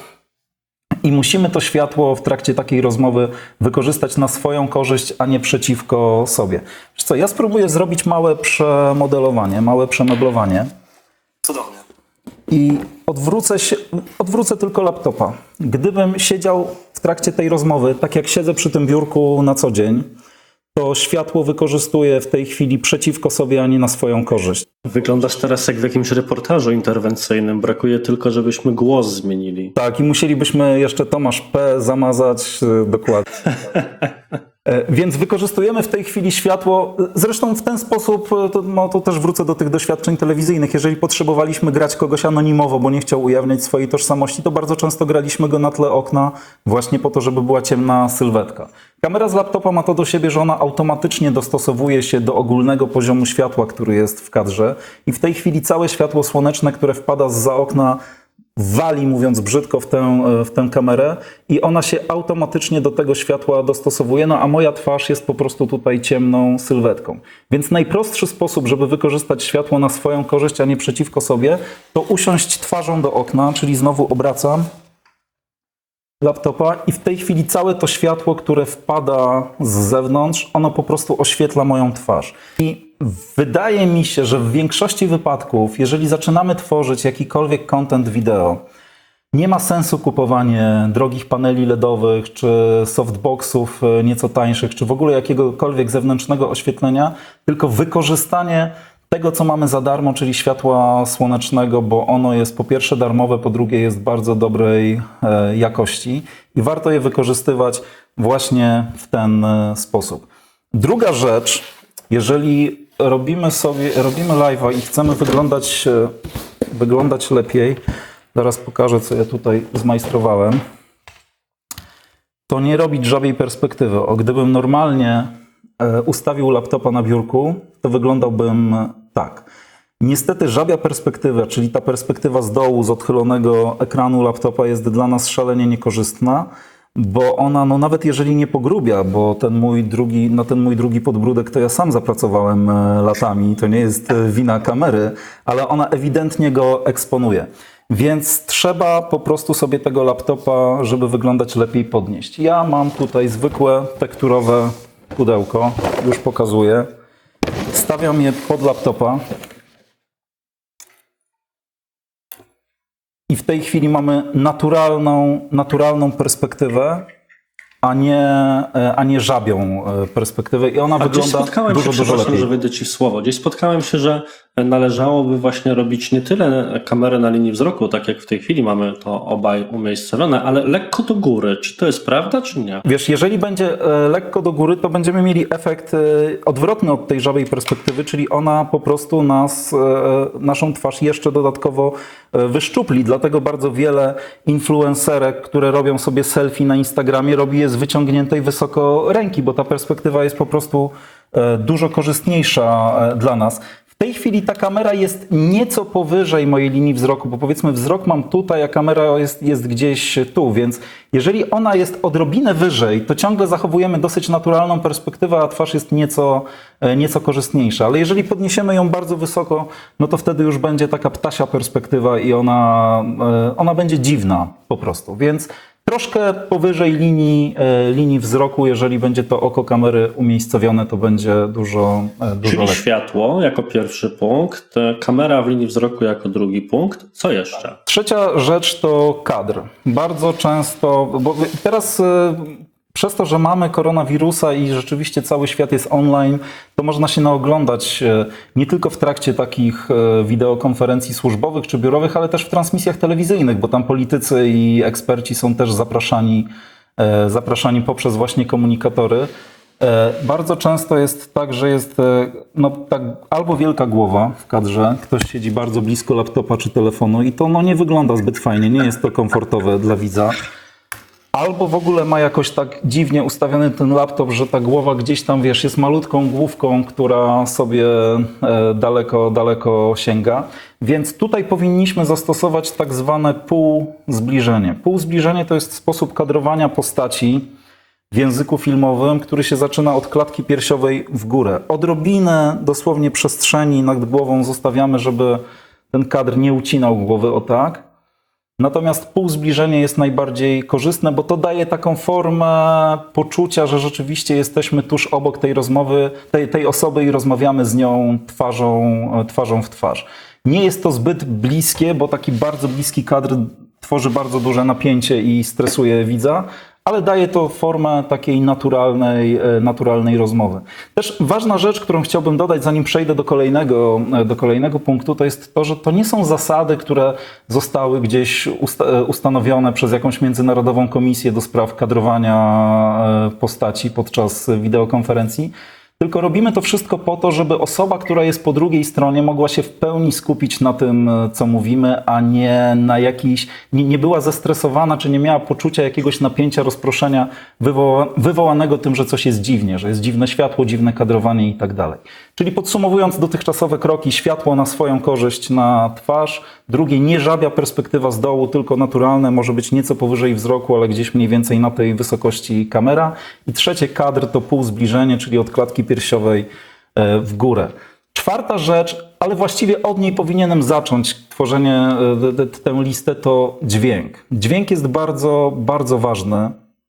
i musimy to światło w trakcie takiej rozmowy wykorzystać na swoją korzyść, a nie przeciwko sobie. Wiesz co, ja spróbuję zrobić małe przemodelowanie, małe przemeblowanie. Cudownie. I odwrócę, się, odwrócę tylko laptopa. Gdybym siedział w trakcie tej rozmowy, tak jak siedzę przy tym biurku na co dzień, to światło wykorzystuję w tej chwili przeciwko sobie, a nie na swoją korzyść. Wyglądasz teraz jak w jakimś reportażu interwencyjnym. Brakuje tylko, żebyśmy głos zmienili. Tak, i musielibyśmy jeszcze Tomasz P. zamazać dokładnie. Więc wykorzystujemy w tej chwili światło, zresztą w ten sposób, to, no, to też wrócę do tych doświadczeń telewizyjnych. Jeżeli potrzebowaliśmy grać kogoś anonimowo, bo nie chciał ujawniać swojej tożsamości, to bardzo często graliśmy go na tle okna właśnie po to, żeby była ciemna sylwetka. Kamera z laptopa ma to do siebie, że ona automatycznie dostosowuje się do ogólnego poziomu światła, który jest w kadrze i w tej chwili całe światło słoneczne, które wpada zza okna, wali, mówiąc brzydko, w tę, w tę kamerę i ona się automatycznie do tego światła dostosowuje, no a moja twarz jest po prostu tutaj ciemną sylwetką. Więc najprostszy sposób, żeby wykorzystać światło na swoją korzyść, a nie przeciwko sobie, to usiąść twarzą do okna, czyli znowu obracam laptopa i w tej chwili całe to światło, które wpada z zewnątrz, ono po prostu oświetla moją twarz. I wydaje mi się, że w większości wypadków, jeżeli zaczynamy tworzyć jakikolwiek content wideo, nie ma sensu kupowanie drogich paneli ledowych, czy softboxów nieco tańszych, czy w ogóle jakiegokolwiek zewnętrznego oświetlenia, tylko wykorzystanie tego, co mamy za darmo, czyli światła słonecznego, bo ono jest po pierwsze darmowe, po drugie jest bardzo dobrej e, jakości i warto je wykorzystywać właśnie w ten e, sposób. Druga rzecz, jeżeli robimy sobie, robimy live'a i chcemy wyglądać, e, wyglądać lepiej, zaraz pokażę, co ja tutaj zmajstrowałem, to nie robić żabiej perspektywy. O, gdybym normalnie e, ustawił laptopa na biurku, to wyglądałbym tak. Niestety żabia perspektywa, czyli ta perspektywa z dołu, z odchylonego ekranu laptopa jest dla nas szalenie niekorzystna, bo ona, no nawet jeżeli nie pogrubia, bo ten mój drugi, na ten mój drugi podbródek to ja sam zapracowałem latami, to nie jest wina kamery, ale ona ewidentnie go eksponuje. Więc trzeba po prostu sobie tego laptopa, żeby wyglądać lepiej, podnieść. Ja mam tutaj zwykłe tekturowe pudełko, już pokazuję. Stawiam je pod laptopa i w tej chwili mamy naturalną, naturalną perspektywę, a nie, a nie żabią perspektywę i ona a wygląda spotkałem dużo, się, dużo lepiej. że wyjdę Ci słowo. Gdzieś spotkałem się, że należałoby właśnie robić nie tyle kamerę na linii wzroku, tak jak w tej chwili mamy to obaj umiejscowione, ale lekko do góry. Czy to jest prawda, czy nie? Wiesz, jeżeli będzie lekko do góry, to będziemy mieli efekt odwrotny od tej żabiej perspektywy, czyli ona po prostu nas, naszą twarz jeszcze dodatkowo wyszczupli. Dlatego bardzo wiele influencerek, które robią sobie selfie na Instagramie, robi je z wyciągniętej wysoko ręki, bo ta perspektywa jest po prostu e, dużo korzystniejsza e, dla nas. W tej chwili ta kamera jest nieco powyżej mojej linii wzroku, bo powiedzmy wzrok mam tutaj, a kamera jest, jest gdzieś tu, więc jeżeli ona jest odrobinę wyżej, to ciągle zachowujemy dosyć naturalną perspektywę, a twarz jest nieco, nieco korzystniejsza. Ale jeżeli podniesiemy ją bardzo wysoko, no to wtedy już będzie taka ptasia perspektywa i ona, ona będzie dziwna po prostu. Więc troszkę powyżej linii, linii wzroku, jeżeli będzie to oko kamery umiejscowione, to będzie dużo, dużo Czyli lepiej. światło jako pierwszy punkt, kamera w linii wzroku jako drugi punkt. Co jeszcze? Trzecia rzecz to kadr. Bardzo często, bo teraz y, przez to, że mamy koronawirusa i rzeczywiście cały świat jest online, to można się naoglądać y, nie tylko w trakcie takich y, wideokonferencji służbowych czy biurowych, ale też w transmisjach telewizyjnych, bo tam politycy i eksperci są też zapraszani, y, zapraszani poprzez właśnie komunikatory. Bardzo często jest tak, że jest no, tak, albo wielka głowa w kadrze, ktoś siedzi bardzo blisko laptopa czy telefonu i to no, nie wygląda zbyt fajnie, nie jest to komfortowe dla widza. Albo w ogóle ma jakoś tak dziwnie ustawiony ten laptop, że ta głowa gdzieś tam, wiesz, jest malutką główką, która sobie daleko, daleko sięga. Więc tutaj powinniśmy zastosować tak zwane półzbliżenie. Półzbliżenie to jest sposób kadrowania postaci w języku filmowym, który się zaczyna od klatki piersiowej w górę. Odrobinę dosłownie przestrzeni nad głową zostawiamy, żeby ten kadr nie ucinał głowy o tak. Natomiast półzbliżenie jest najbardziej korzystne, bo to daje taką formę poczucia, że rzeczywiście jesteśmy tuż obok tej rozmowy, tej, tej osoby i rozmawiamy z nią twarzą, twarzą w twarz. Nie jest to zbyt bliskie, bo taki bardzo bliski kadr tworzy bardzo duże napięcie i stresuje widza, ale daje to formę takiej naturalnej, naturalnej rozmowy. Też ważna rzecz, którą chciałbym dodać, zanim przejdę do kolejnego, do kolejnego punktu, to jest to, że to nie są zasady, które zostały gdzieś usta ustanowione przez jakąś międzynarodową komisję do spraw kadrowania postaci podczas wideokonferencji, tylko robimy to wszystko po to, żeby osoba, która jest po drugiej stronie, mogła się w pełni skupić na tym, co mówimy, a nie na jakiś, nie, nie była zestresowana, czy nie miała poczucia jakiegoś napięcia, rozproszenia wywoła, wywołanego tym, że coś jest dziwnie, że jest dziwne światło, dziwne kadrowanie i tak dalej. Czyli podsumowując dotychczasowe kroki, światło na swoją korzyść na twarz, drugie nie żabia perspektywa z dołu, tylko naturalne, może być nieco powyżej wzroku, ale gdzieś mniej więcej na tej wysokości kamera. I trzecie kadr to półzbliżenie, czyli od klatki piersiowej w górę. Czwarta rzecz, ale właściwie od niej powinienem zacząć tworzenie, tę listę, to dźwięk. Dźwięk jest bardzo, bardzo ważny.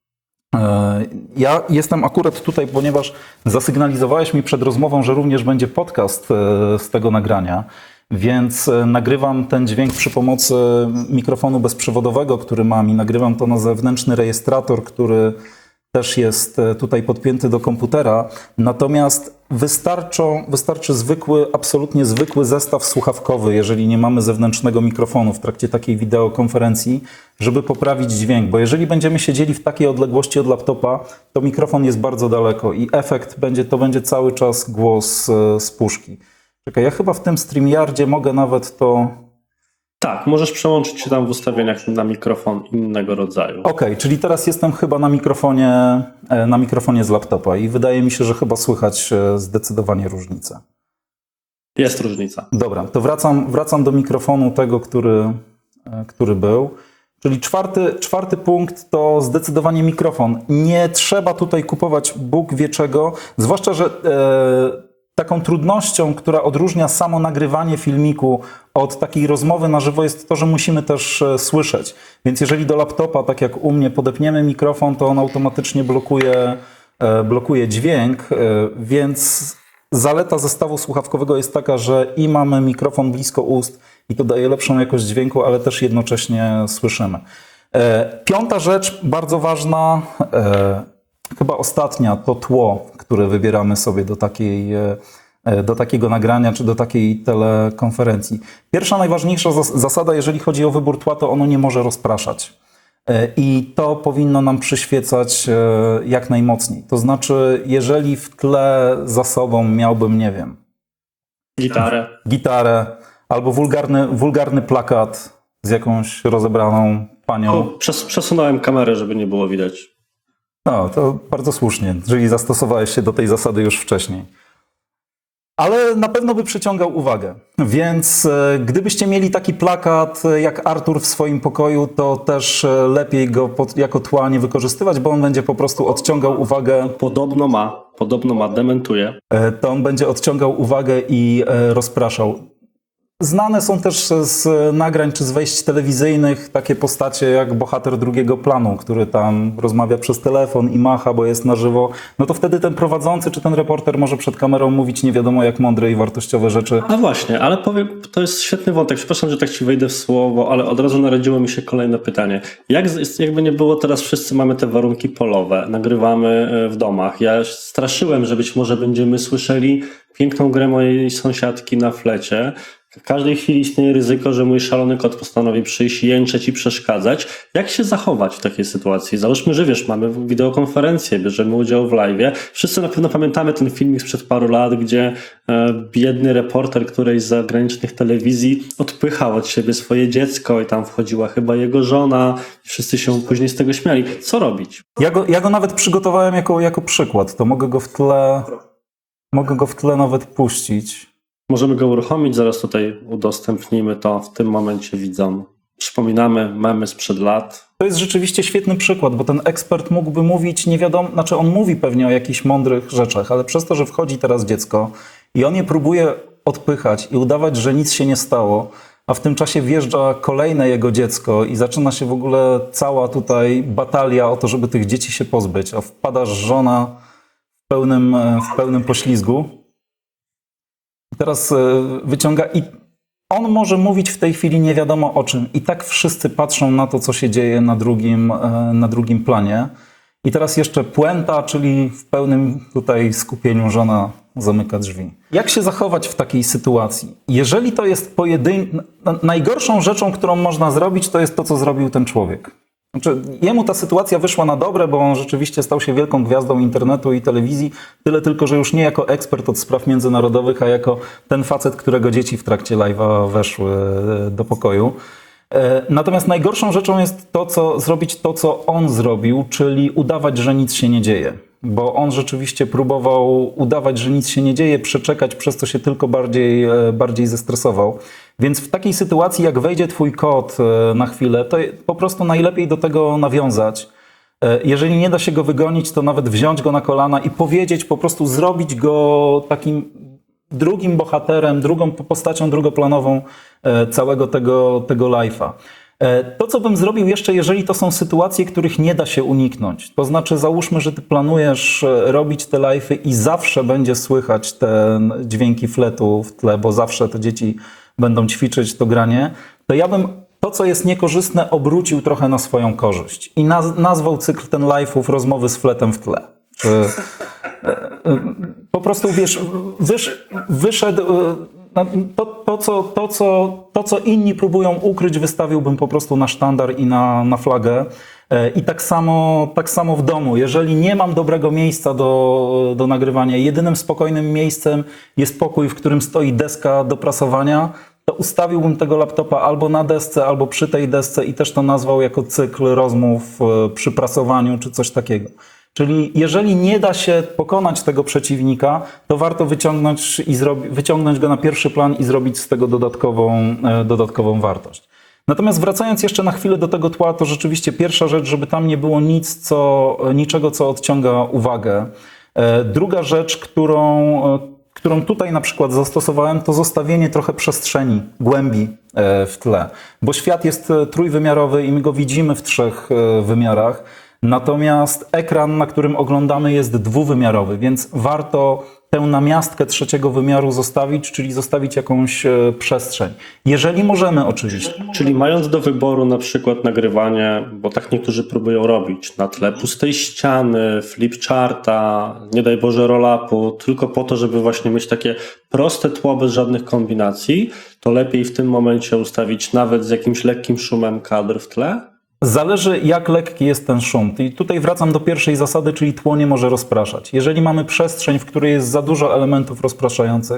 Ja jestem akurat tutaj, ponieważ zasygnalizowałeś mi przed rozmową, że również będzie podcast z tego nagrania, więc nagrywam ten dźwięk przy pomocy mikrofonu bezprzewodowego, który mam i nagrywam to na zewnętrzny rejestrator, który też jest tutaj podpięty do komputera. Natomiast wystarczą, wystarczy zwykły, absolutnie zwykły zestaw słuchawkowy, jeżeli nie mamy zewnętrznego mikrofonu w trakcie takiej wideokonferencji, żeby poprawić dźwięk. Bo jeżeli będziemy siedzieli w takiej odległości od laptopa, to mikrofon jest bardzo daleko i efekt będzie, to będzie cały czas głos z puszki. Czekaj, ja chyba w tym StreamYardzie mogę nawet to... Tak, możesz przełączyć się tam w ustawieniach na mikrofon innego rodzaju. Okej, okay, czyli teraz jestem chyba na mikrofonie, na mikrofonie z laptopa i wydaje mi się, że chyba słychać zdecydowanie różnicę. Jest różnica. Dobra, to wracam, wracam do mikrofonu tego, który, który był. Czyli czwarty, czwarty punkt to zdecydowanie mikrofon. Nie trzeba tutaj kupować Bóg wie czego, zwłaszcza, że... E, Taką trudnością, która odróżnia samo nagrywanie filmiku od takiej rozmowy na żywo, jest to, że musimy też słyszeć. Więc jeżeli do laptopa, tak jak u mnie, podepniemy mikrofon, to on automatycznie blokuje, blokuje dźwięk, więc zaleta zestawu słuchawkowego jest taka, że i mamy mikrofon blisko ust i to daje lepszą jakość dźwięku, ale też jednocześnie słyszymy. Piąta rzecz, bardzo ważna, chyba ostatnia, to tło, które wybieramy sobie do takiej, do takiego nagrania czy do takiej telekonferencji. Pierwsza, najważniejsza zasada, jeżeli chodzi o wybór tła, to ono nie może rozpraszać. I to powinno nam przyświecać jak najmocniej. To znaczy, jeżeli w tle za sobą miałbym, nie wiem... Gitarę. Gitarę albo wulgarny, wulgarny plakat z jakąś rozebraną panią. O, przes- przesunąłem kamerę, żeby nie było widać. No, to bardzo słusznie, czyli zastosowałeś się do tej zasady już wcześniej. Ale na pewno by przyciągał uwagę. Więc e, gdybyście mieli taki plakat e, jak Artur w swoim pokoju, to też e, lepiej go pod, jako tła nie wykorzystywać, bo on będzie po prostu odciągał uwagę. Podobno ma, podobno ma, dementuje. E, to on będzie odciągał uwagę i e, rozpraszał. Znane są też z nagrań czy z wejść telewizyjnych takie postacie jak bohater drugiego planu, który tam rozmawia przez telefon i macha, bo jest na żywo. No to wtedy ten prowadzący czy ten reporter może przed kamerą mówić nie wiadomo jak mądre i wartościowe rzeczy. A właśnie, ale powiem, to jest świetny wątek. Przepraszam, że tak ci wejdę w słowo, ale od razu narodziło mi się kolejne pytanie. Jak, jakby nie było, teraz wszyscy mamy te warunki polowe, nagrywamy w domach. Ja straszyłem, że być może będziemy słyszeli piękną grę mojej sąsiadki na flecie. W każdej chwili istnieje ryzyko, że mój szalony kot postanowi przyjść, jęczeć i przeszkadzać. Jak się zachować w takiej sytuacji? Załóżmy, że wiesz, mamy wideokonferencję, bierzemy udział w live'ie. Wszyscy na pewno pamiętamy ten filmik sprzed paru lat, gdzie e, biedny reporter którejś z zagranicznych telewizji odpychał od siebie swoje dziecko i tam wchodziła chyba jego żona i wszyscy się później z tego śmiali. Co robić? Ja go, ja go nawet przygotowałem jako, jako przykład, to mogę go w tle, mogę go w tle nawet puścić. Możemy go uruchomić, zaraz tutaj udostępnimy to w tym momencie widzom. Przypominamy memy sprzed lat. To jest rzeczywiście świetny przykład, bo ten ekspert mógłby mówić nie wiadomo, znaczy on mówi pewnie o jakichś mądrych rzeczach, ale przez to, że wchodzi teraz dziecko i on je próbuje odpychać i udawać, że nic się nie stało, a w tym czasie wjeżdża kolejne jego dziecko i zaczyna się w ogóle cała tutaj batalia o to, żeby tych dzieci się pozbyć, a wpada żona w pełnym, w pełnym poślizgu. I teraz wyciąga i on może mówić w tej chwili nie wiadomo o czym. I tak wszyscy patrzą na to, co się dzieje na drugim, na drugim planie. I teraz jeszcze puenta, czyli w pełnym tutaj skupieniu żona zamyka drzwi. Jak się zachować w takiej sytuacji? Jeżeli to jest pojedyn... Najgorszą rzeczą, którą można zrobić, to jest to, co zrobił ten człowiek. Znaczy, jemu ta sytuacja wyszła na dobre, bo on rzeczywiście stał się wielką gwiazdą internetu i telewizji. Tyle tylko, że już nie jako ekspert od spraw międzynarodowych, a jako ten facet, którego dzieci w trakcie live'a weszły do pokoju. Natomiast najgorszą rzeczą jest to, co zrobić to, co on zrobił, czyli udawać, że nic się nie dzieje. Bo on rzeczywiście próbował udawać, że nic się nie dzieje, przeczekać, przez co się tylko bardziej, bardziej zestresował. Więc w takiej sytuacji, jak wejdzie twój kot na chwilę, to po prostu najlepiej do tego nawiązać. Jeżeli nie da się go wygonić, to nawet wziąć go na kolana i powiedzieć, po prostu zrobić go takim drugim bohaterem, drugą postacią drugoplanową całego tego, tego live'a. To, co bym zrobił jeszcze, jeżeli to są sytuacje, których nie da się uniknąć, to znaczy załóżmy, że ty planujesz robić te live'y i zawsze będzie słychać te dźwięki fletu w tle, bo zawsze te dzieci będą ćwiczyć to granie, to ja bym to, co jest niekorzystne, obrócił trochę na swoją korzyść i naz- nazwał cykl ten live'ów rozmowy z fletem w tle. Czy, po prostu, wiesz, wysz, wyszedł... To, to, co, to, co, to, co inni próbują ukryć, wystawiłbym po prostu na sztandar i na, na flagę. I tak samo, tak samo w domu. Jeżeli nie mam dobrego miejsca do, do nagrywania, jedynym spokojnym miejscem jest pokój, w którym stoi deska do prasowania, to ustawiłbym tego laptopa albo na desce, albo przy tej desce i też to nazwał jako cykl rozmów przy prasowaniu czy coś takiego. Czyli jeżeli nie da się pokonać tego przeciwnika, to warto wyciągnąć, i zrobi, wyciągnąć go na pierwszy plan i zrobić z tego dodatkową, e, dodatkową wartość. Natomiast wracając jeszcze na chwilę do tego tła, to rzeczywiście pierwsza rzecz, żeby tam nie było nic, co, niczego, co odciąga uwagę. E, druga rzecz, którą, e, którą tutaj na przykład zastosowałem, to zostawienie trochę przestrzeni, głębi e, w tle. Bo świat jest trójwymiarowy i my go widzimy w trzech e, wymiarach. Natomiast ekran, na którym oglądamy, jest dwuwymiarowy, więc warto tę namiastkę trzeciego wymiaru zostawić, czyli zostawić jakąś przestrzeń. Jeżeli możemy oczywiście. Czyli mając do wyboru na przykład nagrywanie, bo tak niektórzy próbują robić, na tle pustej ściany, flipcharta, nie daj Boże roll-upu, tylko po to, żeby właśnie mieć takie proste tło bez żadnych kombinacji, to lepiej w tym momencie ustawić nawet z jakimś lekkim szumem kadr w tle? Zależy, jak lekki jest ten szum. I tutaj wracam do pierwszej zasady, czyli tło nie może rozpraszać. Jeżeli mamy przestrzeń, w której jest za dużo elementów rozpraszających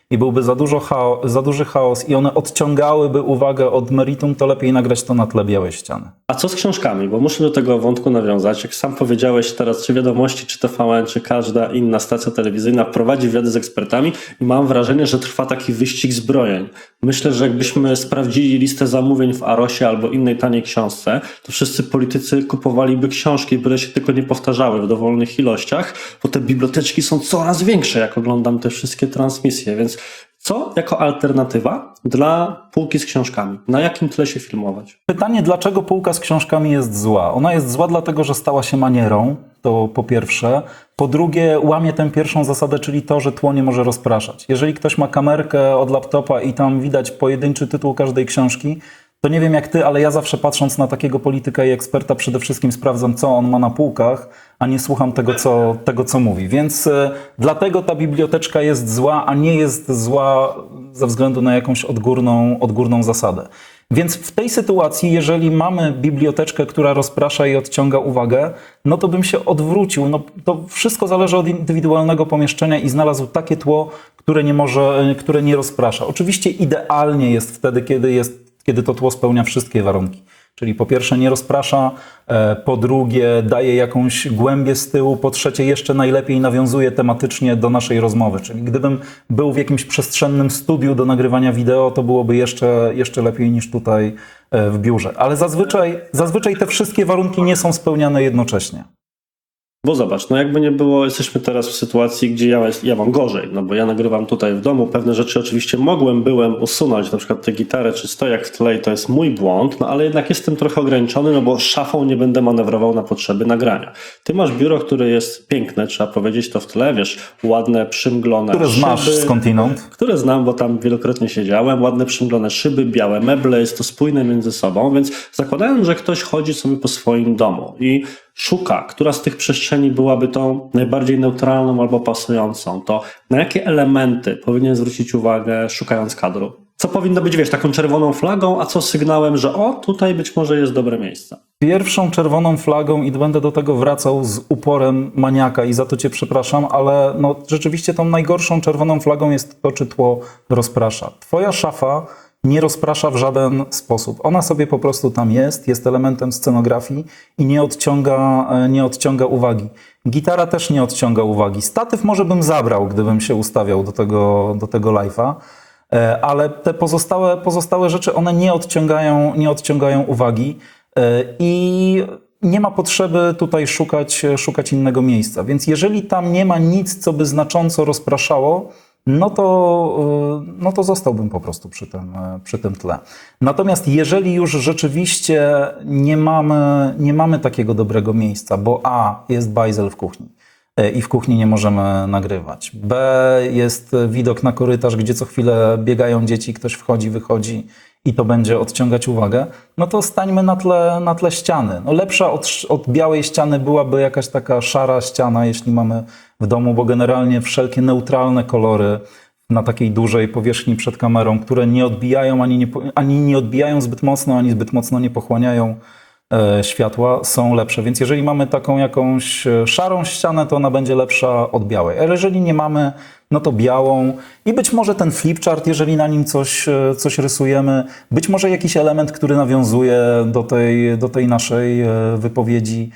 i byłby za, dużo chao- za duży chaos i one odciągałyby uwagę od meritum, to lepiej nagrać to na tle białej ściany. A co z książkami? Bo muszę do tego wątku nawiązać. Jak sam powiedziałeś teraz, czy Wiadomości, czy T V N, czy każda inna stacja telewizyjna prowadzi wywiady z ekspertami i mam wrażenie, że trwa taki wyścig zbrojeń. Myślę, że jakbyśmy sprawdzili listę zamówień w Arosie albo innej taniej książce, to wszyscy politycy kupowaliby książki, byle się tylko nie powtarzały w dowolnych ilościach, bo te biblioteczki są coraz większe, jak oglądam te wszystkie transmisje, więc co jako alternatywa dla półki z książkami? Na jakim tle się filmować? Pytanie, dlaczego półka z książkami jest zła? Ona jest zła dlatego, że stała się manierą, to po pierwsze. Po drugie, łamie tę pierwszą zasadę, czyli to, że tło nie może rozpraszać. Jeżeli ktoś ma kamerkę od laptopa i tam widać pojedynczy tytuł każdej książki, to nie wiem jak ty, ale ja zawsze patrząc na takiego polityka i eksperta przede wszystkim sprawdzam, co on ma na półkach, a nie słucham tego, co, tego, co mówi. Więc y, dlatego ta biblioteczka jest zła, a nie jest zła ze względu na jakąś odgórną, odgórną zasadę. Więc w tej sytuacji, jeżeli mamy biblioteczkę, która rozprasza i odciąga uwagę, no to bym się odwrócił. No, to wszystko zależy od indywidualnego pomieszczenia i znalazł takie tło, które nie może, które nie rozprasza. Oczywiście idealnie jest wtedy, kiedy jest kiedy to tło spełnia wszystkie warunki. Czyli po pierwsze nie rozprasza, po drugie daje jakąś głębię z tyłu, po trzecie jeszcze najlepiej nawiązuje tematycznie do naszej rozmowy. Czyli gdybym był w jakimś przestrzennym studiu do nagrywania wideo, to byłoby jeszcze, jeszcze lepiej niż tutaj w biurze. Ale zazwyczaj, zazwyczaj te wszystkie warunki nie są spełniane jednocześnie. Bo zobacz, no jakby nie było, jesteśmy teraz w sytuacji, gdzie ja, ja mam gorzej, no bo ja nagrywam tutaj w domu, pewne rzeczy oczywiście mogłem, byłem usunąć, na przykład tę gitarę czy stojak w tle i to jest mój błąd, no ale jednak jestem trochę ograniczony, no bo szafą nie będę manewrował na potrzeby nagrania. Ty masz biuro, które jest piękne, trzeba powiedzieć to w tle, wiesz, ładne, przymglone Które szyby, znasz skądinąd? Które znam, bo tam wielokrotnie siedziałem, ładne przymglone szyby, białe meble, jest to spójne między sobą, więc zakładając, że ktoś chodzi sobie po swoim domu i szuka, która z tych przestrzeni byłaby tą najbardziej neutralną albo pasującą, to na jakie elementy powinien zwrócić uwagę szukając kadru? Co powinno być, wiesz, taką czerwoną flagą, a co sygnałem, że o, tutaj być może jest dobre miejsce? Pierwszą czerwoną flagą, i będę do tego wracał z uporem maniaka i za to cię przepraszam, ale no, rzeczywiście tą najgorszą czerwoną flagą jest to, czy tło rozprasza. Twoja szafa nie rozprasza w żaden sposób. Ona sobie po prostu tam jest, jest elementem scenografii i nie odciąga, nie odciąga uwagi. Gitara też nie odciąga uwagi. Statyw może bym zabrał, gdybym się ustawiał do tego, do tego live'a, ale te pozostałe, pozostałe rzeczy, one nie odciągają, nie odciągają uwagi i nie ma potrzeby tutaj szukać, szukać innego miejsca. Więc jeżeli tam nie ma nic, co by znacząco rozpraszało, no to, no to zostałbym po prostu przy tym, przy tym tle. Natomiast jeżeli już rzeczywiście nie mamy, nie mamy takiego dobrego miejsca, bo A, jest bajzel w kuchni i w kuchni nie możemy nagrywać, B, jest widok na korytarz, gdzie co chwilę biegają dzieci, ktoś wchodzi, wychodzi i to będzie odciągać uwagę, no to stańmy na tle, na tle ściany. No lepsza od, od białej ściany byłaby jakaś taka szara ściana, jeśli mamy w domu, bo generalnie wszelkie neutralne kolory na takiej dużej powierzchni przed kamerą, które nie odbijają ani nie, ani nie odbijają zbyt mocno, ani zbyt mocno nie pochłaniają e, światła, są lepsze. Więc jeżeli mamy taką jakąś szarą ścianę, to ona będzie lepsza od białej. Ale jeżeli nie mamy, no to białą i być może ten flipchart, jeżeli na nim coś, coś rysujemy, być może jakiś element, który nawiązuje do tej, do tej naszej wypowiedzi.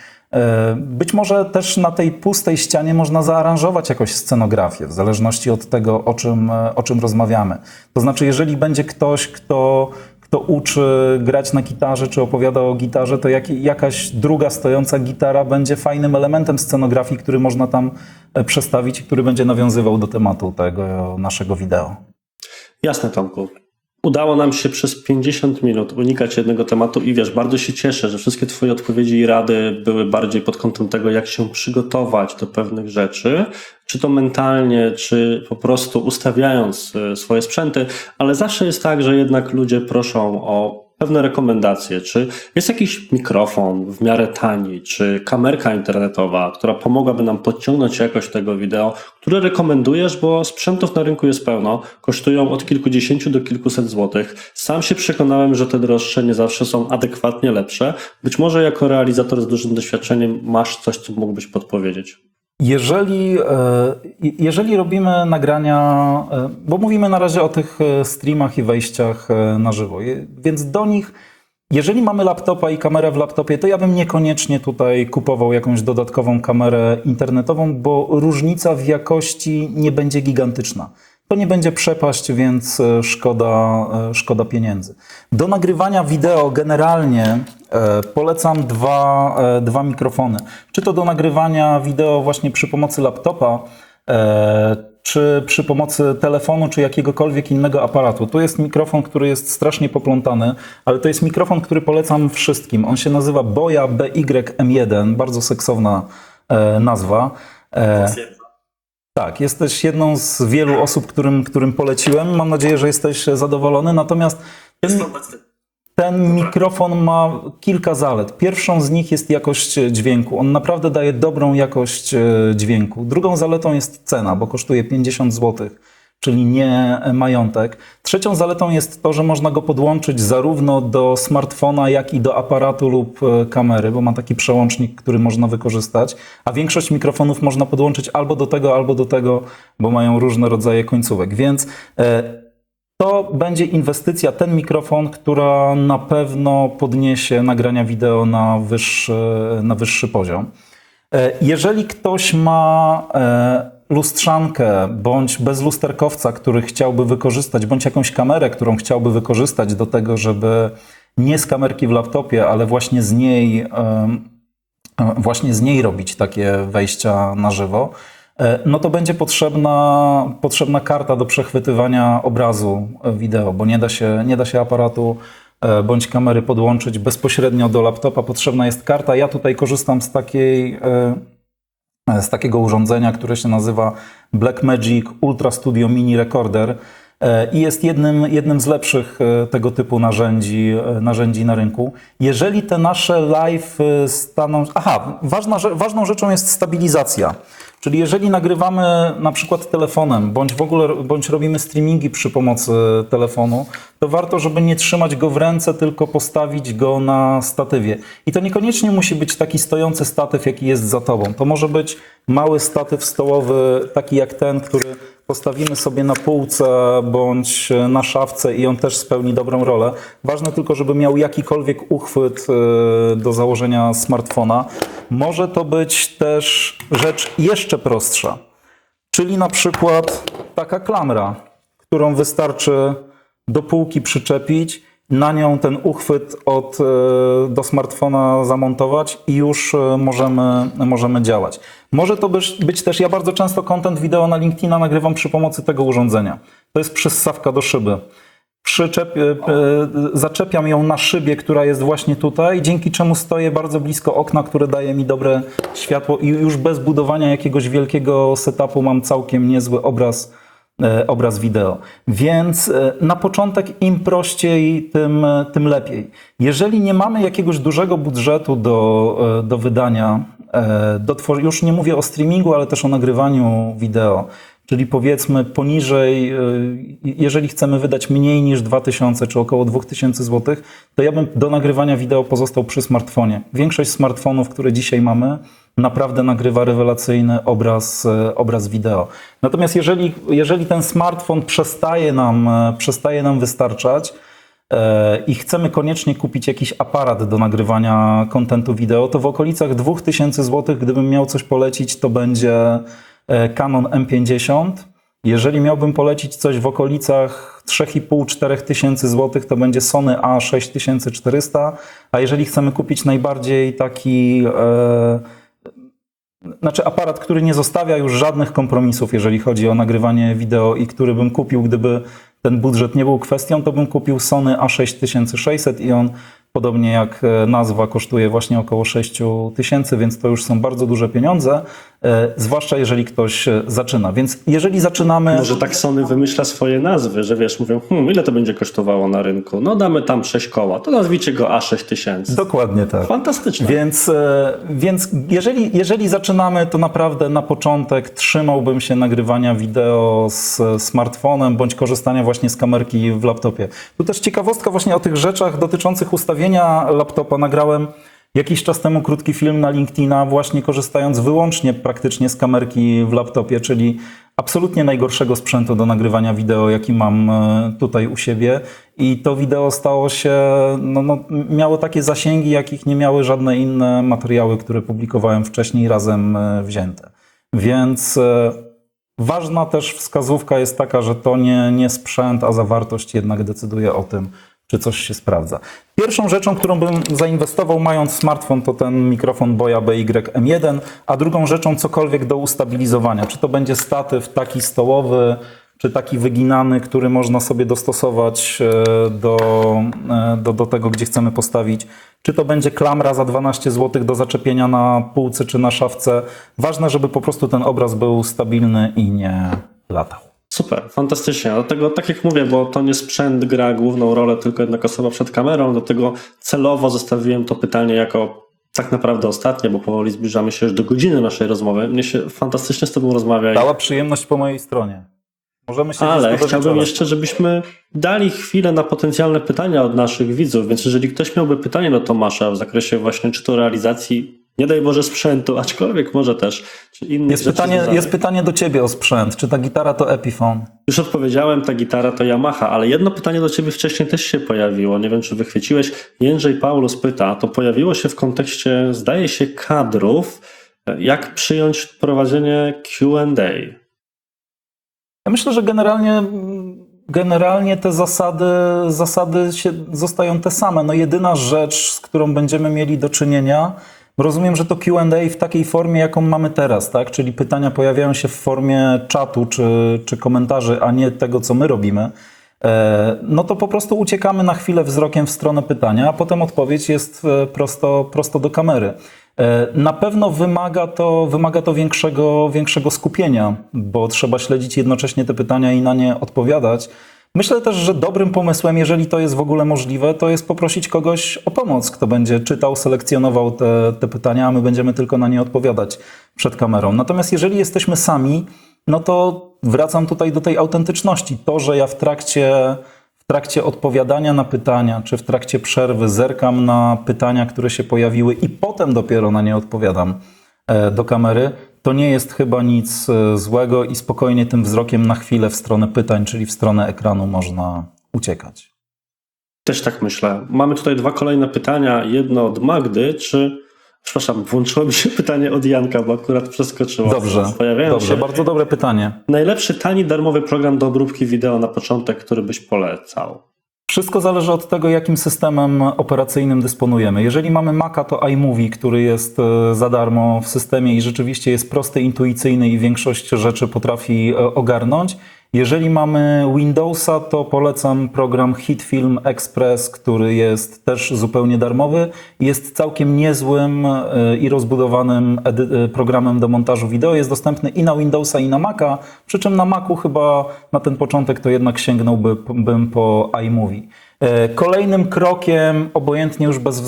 Być może też na tej pustej ścianie można zaaranżować jakąś scenografię, w zależności od tego, o czym, o czym rozmawiamy. To znaczy, jeżeli będzie ktoś, kto, kto uczy grać na gitarze, czy opowiada o gitarze, to jak, jakaś druga stojąca gitara będzie fajnym elementem scenografii, który można tam przestawić i który będzie nawiązywał do tematu tego naszego wideo. Jasne, Tomku. Udało nam się przez pięćdziesiąt minut unikać jednego tematu i wiesz, bardzo się cieszę, że wszystkie twoje odpowiedzi i rady były bardziej pod kątem tego, jak się przygotować do pewnych rzeczy, czy to mentalnie, czy po prostu ustawiając swoje sprzęty, ale zawsze jest tak, że jednak ludzie proszą o pewne rekomendacje, czy jest jakiś mikrofon w miarę tani, czy kamerka internetowa, która pomogłaby nam podciągnąć jakość tego wideo, które rekomendujesz, bo sprzętów na rynku jest pełno, kosztują od kilkudziesięciu do kilkuset złotych. Sam się przekonałem, że te droższe nie zawsze są adekwatnie lepsze. Być może jako realizator z dużym doświadczeniem masz coś, co mógłbyś podpowiedzieć. Jeżeli, e, jeżeli robimy nagrania, e, bo mówimy na razie o tych e, streamach i wejściach e, na żywo, Je- więc do nich, jeżeli mamy laptopa i kamerę w laptopie, to ja bym niekoniecznie tutaj kupował jakąś dodatkową kamerę internetową, bo różnica w jakości nie będzie gigantyczna. To nie będzie przepaść, więc e, szkoda, e, szkoda pieniędzy. Do nagrywania wideo generalnie e, polecam dwa, e, dwa mikrofony. Czy to do nagrywania wideo właśnie przy pomocy laptopa, e, czy przy pomocy telefonu, czy jakiegokolwiek innego aparatu. Tu jest mikrofon, który jest strasznie poplątany, ale to jest mikrofon, który polecam wszystkim. On się nazywa Boya B Y M jeden, bardzo seksowna e, nazwa. E, tak, jesteś jedną z wielu osób, którym, którym poleciłem. Mam nadzieję, że jesteś zadowolony. Natomiast ten, ten mikrofon ma kilka zalet. Pierwszą z nich jest jakość dźwięku. On naprawdę daje dobrą jakość e, dźwięku. Drugą zaletą jest cena, bo kosztuje pięćdziesiąt złotych, czyli nie majątek. Trzecią zaletą jest to, że można go podłączyć zarówno do smartfona, jak i do aparatu lub e, kamery, bo ma taki przełącznik, który można wykorzystać, a większość mikrofonów można podłączyć albo do tego, albo do tego, bo mają różne rodzaje końcówek. Więc e, to będzie inwestycja, ten mikrofon, która na pewno podniesie nagrania wideo na wyższy, na wyższy poziom. E, Jeżeli ktoś ma e, lustrzankę bądź bezlusterkowca, który chciałby wykorzystać, bądź jakąś kamerę, którą chciałby wykorzystać do tego, żeby nie z kamerki w laptopie, ale właśnie z niej, e, e, właśnie z niej robić takie wejścia na żywo, e, no to będzie potrzebna, potrzebna karta do przechwytywania obrazu e, wideo, bo nie da się, nie da się aparatu e, bądź kamery podłączyć bezpośrednio do laptopa. Potrzebna jest karta. Ja tutaj korzystam z takiej, e, z takiego urządzenia, które się nazywa Blackmagic Ultra Studio Mini Recorder e, i jest jednym, jednym z lepszych e, tego typu narzędzi, e, narzędzi na rynku. Jeżeli te nasze live e, staną... Aha, ważna, rze- ważną rzeczą jest stabilizacja. Czyli jeżeli nagrywamy na przykład telefonem, bądź w ogóle bądź robimy streamingi przy pomocy telefonu, to warto, żeby nie trzymać go w ręce, tylko postawić go na statywie. I to niekoniecznie musi być taki stojący statyw, jaki jest za tobą. To może być mały statyw stołowy, taki jak ten, który postawimy sobie na półce bądź na szafce i on też spełni dobrą rolę. Ważne tylko, żeby miał jakikolwiek uchwyt e, do założenia smartfona. Może to być też rzecz jeszcze prostsza, czyli na przykład taka klamra, którą wystarczy do półki przyczepić, na nią ten uchwyt od, e, do smartfona zamontować i już e, możemy, możemy działać. Może to być, być też, ja bardzo często content wideo na LinkedIna nagrywam przy pomocy tego urządzenia. To jest przyssawka do szyby. Przyczep, e, e, zaczepiam ją na szybie, która jest właśnie tutaj, dzięki czemu stoję bardzo blisko okna, które daje mi dobre światło i już bez budowania jakiegoś wielkiego setupu mam całkiem niezły obraz e, obraz wideo. Więc e, na początek im prościej, tym, tym lepiej. Jeżeli nie mamy jakiegoś dużego budżetu do, e, do wydania, e, do twor- już nie mówię o streamingu, ale też o nagrywaniu wideo, czyli powiedzmy poniżej, e, jeżeli chcemy wydać mniej niż dwa tysiące czy około dwa tysiące złotych, to ja bym do nagrywania wideo pozostał przy smartfonie. Większość smartfonów, które dzisiaj mamy, naprawdę nagrywa rewelacyjny obraz, e, obraz wideo. Natomiast jeżeli, jeżeli ten smartfon przestaje nam, e, przestaje nam wystarczać e, i chcemy koniecznie kupić jakiś aparat do nagrywania kontentu wideo, to w okolicach dwa tysiące złotych, gdybym miał coś polecić, to będzie e, Canon M pięćdziesiąt. Jeżeli miałbym polecić coś w okolicach trzy i pół do czterech tysięcy złotych, to będzie Sony A sześć tysięcy czterysta, a jeżeli chcemy kupić najbardziej taki... E, Znaczy aparat, który nie zostawia już żadnych kompromisów, jeżeli chodzi o nagrywanie wideo i który bym kupił, gdyby ten budżet nie był kwestią, to bym kupił Sony A sześć tysięcy sześćset i on, podobnie jak nazwa, kosztuje właśnie około sześć tysięcy, więc to już są bardzo duże pieniądze, e, zwłaszcza jeżeli ktoś zaczyna. Więc jeżeli zaczynamy... Może tak Sony wymyśla swoje nazwy, że wiesz, mówią, hmm, ile to będzie kosztowało na rynku? No damy tam sześć koła, to nazwijcie go A sześć tysięcy. Dokładnie tak. Fantastyczne. Więc, e, więc jeżeli, jeżeli zaczynamy, to naprawdę na początek trzymałbym się nagrywania wideo z smartfonem bądź korzystania właśnie z kamerki w laptopie. Tu też ciekawostka właśnie o tych rzeczach dotyczących ustawienia laptopa. Nagrałem Jakiś czas temu krótki film na LinkedIna, właśnie korzystając wyłącznie praktycznie z kamerki w laptopie, czyli absolutnie najgorszego sprzętu do nagrywania wideo, jaki mam tutaj u siebie. I to wideo stało się, no, no, miało takie zasięgi, jakich nie miały żadne inne materiały, które publikowałem wcześniej razem wzięte. Więc ważna też wskazówka jest taka, że to nie, nie sprzęt, a zawartość jednak decyduje o tym, czy coś się sprawdza. Pierwszą rzeczą, którą bym zainwestował mając smartfon, to ten mikrofon Boya B Y M jeden, a drugą rzeczą cokolwiek do ustabilizowania. Czy to będzie statyw taki stołowy, czy taki wyginany, który można sobie dostosować do, do, do tego, gdzie chcemy postawić. Czy to będzie klamra za dwanaście złotych do zaczepienia na półce czy na szafce. Ważne, żeby po prostu ten obraz był stabilny i nie latał. Super, fantastycznie. Dlatego, tak jak mówię, bo to nie sprzęt gra główną rolę, tylko jednak osoba przed kamerą, dlatego celowo zostawiłem to pytanie jako tak naprawdę ostatnie, bo powoli zbliżamy się już do godziny naszej rozmowy. Mnie się fantastycznie z Tobą rozmawia. Dała przyjemność po mojej stronie. Możemy się Ale do chciałbym wieczora. jeszcze, żebyśmy dali chwilę na potencjalne pytania od naszych widzów, więc jeżeli ktoś miałby pytanie do Tomasza w zakresie właśnie czy to realizacji, nie daj Boże sprzętu, aczkolwiek może też, czy innych Jest rzeczy pytanie, związanych. jest pytanie do Ciebie o sprzęt. Czy ta gitara to Epiphone? Już odpowiedziałem, ta gitara to Yamaha, ale jedno pytanie do Ciebie wcześniej też się pojawiło, nie wiem czy wychwyciłeś. Jędrzej Paulus pyta, to pojawiło się w kontekście, zdaje się, kadrów, jak przyjąć prowadzenie Q and A. Ja myślę, że generalnie, generalnie te zasady, zasady się, zostają te same. No jedyna rzecz, z którą będziemy mieli do czynienia, rozumiem, że to Q and A w takiej formie, jaką mamy teraz, tak? Czyli pytania pojawiają się w formie czatu czy, czy komentarzy, a nie tego, co my robimy. No to po prostu uciekamy na chwilę wzrokiem w stronę pytania, a potem odpowiedź jest prosto, prosto do kamery. Na pewno wymaga to, wymaga to większego, większego skupienia, bo trzeba śledzić jednocześnie te pytania i na nie odpowiadać. Myślę też, że dobrym pomysłem, jeżeli to jest w ogóle możliwe, to jest poprosić kogoś o pomoc, kto będzie czytał, selekcjonował te, te pytania, a my będziemy tylko na nie odpowiadać przed kamerą. Natomiast jeżeli jesteśmy sami, no to wracam tutaj do tej autentyczności. To, że ja w trakcie, w trakcie odpowiadania na pytania, czy w trakcie przerwy zerkam na pytania, które się pojawiły i potem dopiero na nie odpowiadam do kamery, to nie jest chyba nic złego i spokojnie tym wzrokiem na chwilę w stronę pytań, czyli w stronę ekranu można uciekać. Też tak myślę. Mamy tutaj dwa kolejne pytania. Jedno od Magdy, czy... Przepraszam, włączyło mi się pytanie od Janka, bo akurat przeskoczyło. Dobrze, Pojawiają dobrze, się... bardzo dobre pytanie. Najlepszy, tani, darmowy program do obróbki wideo na początek, który byś polecał? Wszystko zależy od tego, jakim systemem operacyjnym dysponujemy. Jeżeli mamy Maca, to iMovie, który jest za darmo w systemie i rzeczywiście jest prosty, intuicyjny i większość rzeczy potrafi ogarnąć. Jeżeli mamy Windowsa, to polecam program HitFilm Express, który jest też zupełnie darmowy. Jest całkiem niezłym i rozbudowanym programem do montażu wideo. Jest dostępny i na Windowsa, i na Maca, przy czym na Macu chyba na ten początek to jednak sięgnąłbym po iMovie. Kolejnym krokiem, obojętnie już bez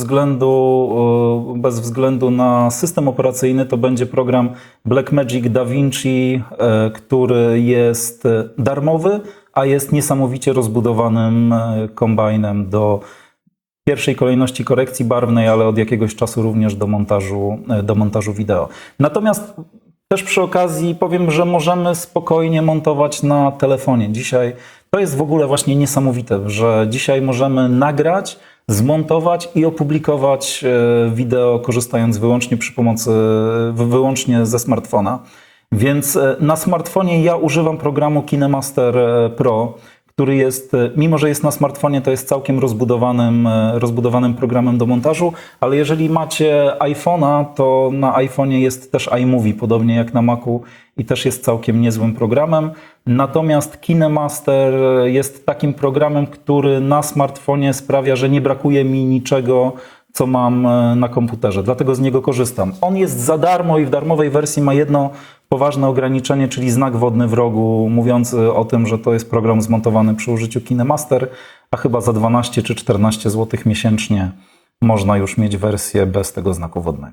względu, bez względu na system operacyjny, to będzie program Blackmagic DaVinci, który jest darmowy, a jest niesamowicie rozbudowanym kombajnem do pierwszej kolejności korekcji barwnej, ale od jakiegoś czasu również do montażu, do montażu wideo. Natomiast też przy okazji powiem, że możemy spokojnie montować na telefonie. Dzisiaj to jest w ogóle właśnie niesamowite, że dzisiaj możemy nagrać, zmontować i opublikować wideo, korzystając wyłącznie przy pomocy, wyłącznie ze smartfona. Więc na smartfonie ja używam programu KineMaster Pro, który jest, mimo że jest na smartfonie, to jest całkiem rozbudowanym, rozbudowanym programem do montażu, ale jeżeli macie iPhone'a, to na iPhone'ie jest też iMovie, podobnie jak na Macu i też jest całkiem niezłym programem. Natomiast KineMaster jest takim programem, który na smartfonie sprawia, że nie brakuje mi niczego, co mam na komputerze, dlatego z niego korzystam. On jest za darmo i w darmowej wersji ma jedno poważne ograniczenie, czyli znak wodny w rogu, mówiący o tym, że to jest program zmontowany przy użyciu KineMaster, a chyba za dwanaście czy czternaście złotych miesięcznie można już mieć wersję bez tego znaku wodnego.